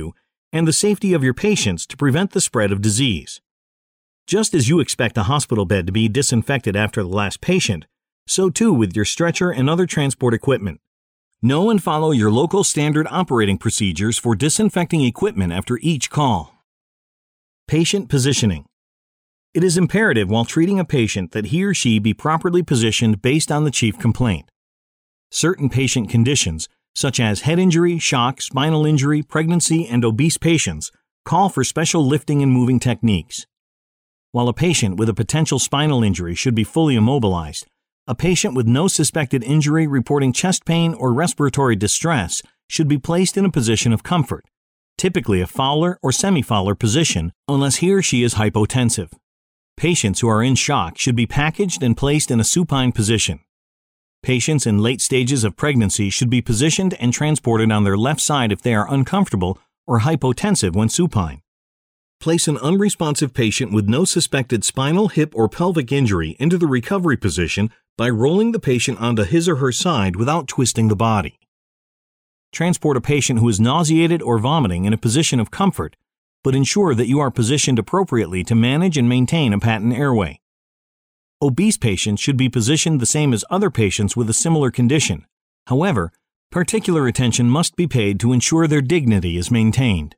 and the safety of your patients to prevent the spread of disease. Just as you expect a hospital bed to be disinfected after the last patient, so too with your stretcher and other transport equipment. Know and follow your local standard operating procedures for disinfecting equipment after each call. Patient positioning. It is imperative while treating a patient that he or she be properly positioned based on the chief complaint. Certain patient conditions, such as head injury, shock, spinal injury, pregnancy, and obese patients, call for special lifting and moving techniques. While a patient with a potential spinal injury should be fully immobilized, a patient with no suspected injury reporting chest pain or respiratory distress should be placed in a position of comfort, typically a Fowler or semi-Fowler position unless he or she is hypotensive. Patients who are in shock should be packaged and placed in a supine position. Patients in late stages of pregnancy should be positioned and transported on their left side if they are uncomfortable or hypotensive when supine. Place an unresponsive patient with no suspected spinal, hip, or pelvic injury into the recovery position by rolling the patient onto his or her side without twisting the body. Transport a patient who is nauseated or vomiting in a position of comfort, but ensure that you are positioned appropriately to manage and maintain a patent airway. Obese patients should be positioned the same as other patients with a similar condition. However, particular attention must be paid to ensure their dignity is maintained.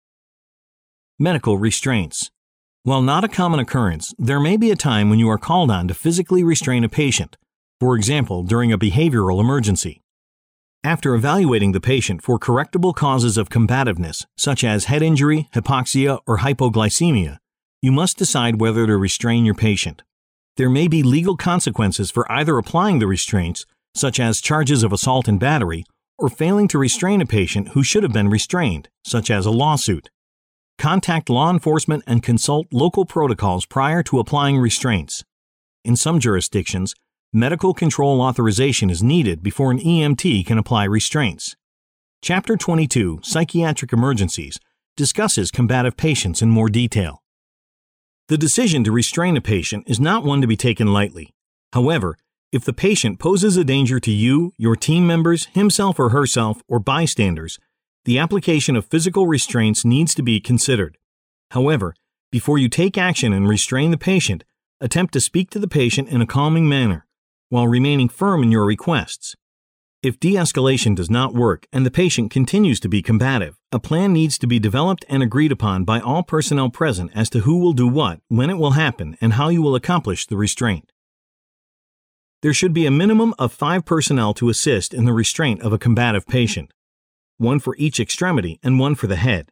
Medical restraints. While not a common occurrence, there may be a time when you are called on to physically restrain a patient, for example, during a behavioral emergency. After evaluating the patient for correctable causes of combativeness, such as head injury, hypoxia, or hypoglycemia, you must decide whether to restrain your patient. There may be legal consequences for either applying the restraints, such as charges of assault and battery, or failing to restrain a patient who should have been restrained, such as a lawsuit. Contact law enforcement and consult local protocols prior to applying restraints. In some jurisdictions, medical control authorization is needed before an EMT can apply restraints. Chapter 22, Psychiatric Emergencies, discusses combative patients in more detail. The decision to restrain a patient is not one to be taken lightly. However, if the patient poses a danger to you, your team members, himself or herself, or bystanders, the application of physical restraints needs to be considered. However, before you take action and restrain the patient, attempt to speak to the patient in a calming manner, while remaining firm in your requests. If de-escalation does not work and the patient continues to be combative, a plan needs to be developed and agreed upon by all personnel present as to who will do what, when it will happen, and how you will accomplish the restraint. There should be a minimum of 5 personnel to assist in the restraint of a combative patient, 1 for each extremity and 1 for the head.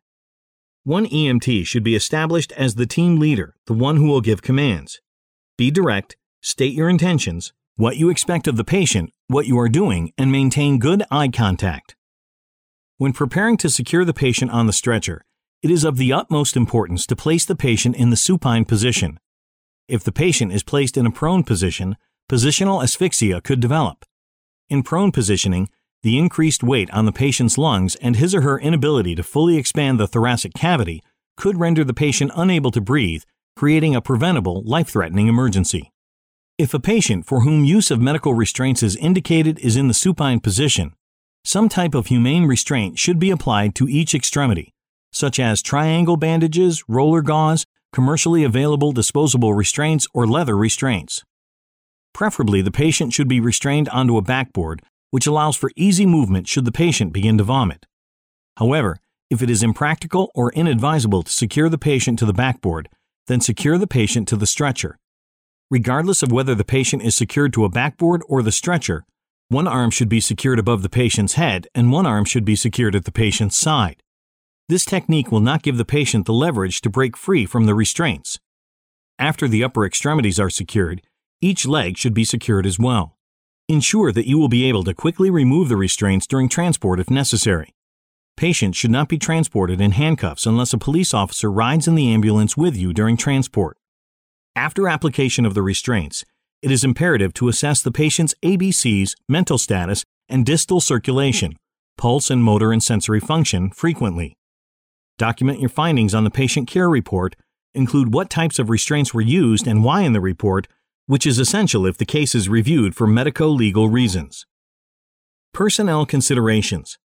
1 EMT should be established as the team leader, the one who will give commands. Be direct, state your intentions, what you expect of the patient, what you are doing, and maintain good eye contact. When preparing to secure the patient on the stretcher, it is of the utmost importance to place the patient in the supine position. If the patient is placed in a prone position, positional asphyxia could develop. In prone positioning, the increased weight on the patient's lungs and his or her inability to fully expand the thoracic cavity could render the patient unable to breathe, creating a preventable, life-threatening emergency. If a patient for whom use of medical restraints is indicated is in the supine position, some type of humane restraint should be applied to each extremity, such as triangle bandages, roller gauze, commercially available disposable restraints, or leather restraints. Preferably, the patient should be restrained onto a backboard, which allows for easy movement should the patient begin to vomit. However, if it is impractical or inadvisable to secure the patient to the backboard, then secure the patient to the stretcher. Regardless of whether the patient is secured to a backboard or the stretcher, one arm should be secured above the patient's head and one arm should be secured at the patient's side. This technique will not give the patient the leverage to break free from the restraints. After the upper extremities are secured, each leg should be secured as well. Ensure that you will be able to quickly remove the restraints during transport if necessary. Patients should not be transported in handcuffs unless a police officer rides in the ambulance with you during transport. After application of the restraints, it is imperative to assess the patient's ABCs, mental status, and distal circulation, pulse and motor and sensory function frequently. Document your findings on the patient care report, include what types of restraints were used and why in the report, which is essential if the case is reviewed for medico-legal reasons. Personnel considerations.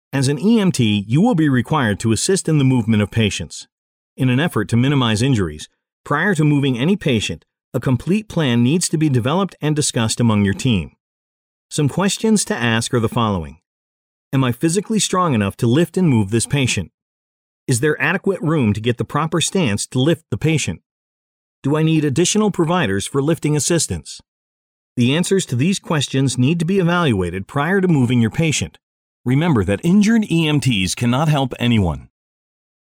As an EMT, you will be required to assist in the movement of patients. In an effort to minimize injuries, prior to moving any patient, a complete plan needs to be developed and discussed among your team. Some questions to ask are the following. Am I physically strong enough to lift and move this patient? Is there adequate room to get the proper stance to lift the patient? Do I need additional providers for lifting assistance? The answers to these questions need to be evaluated prior to moving your patient. Remember that injured EMTs cannot help anyone.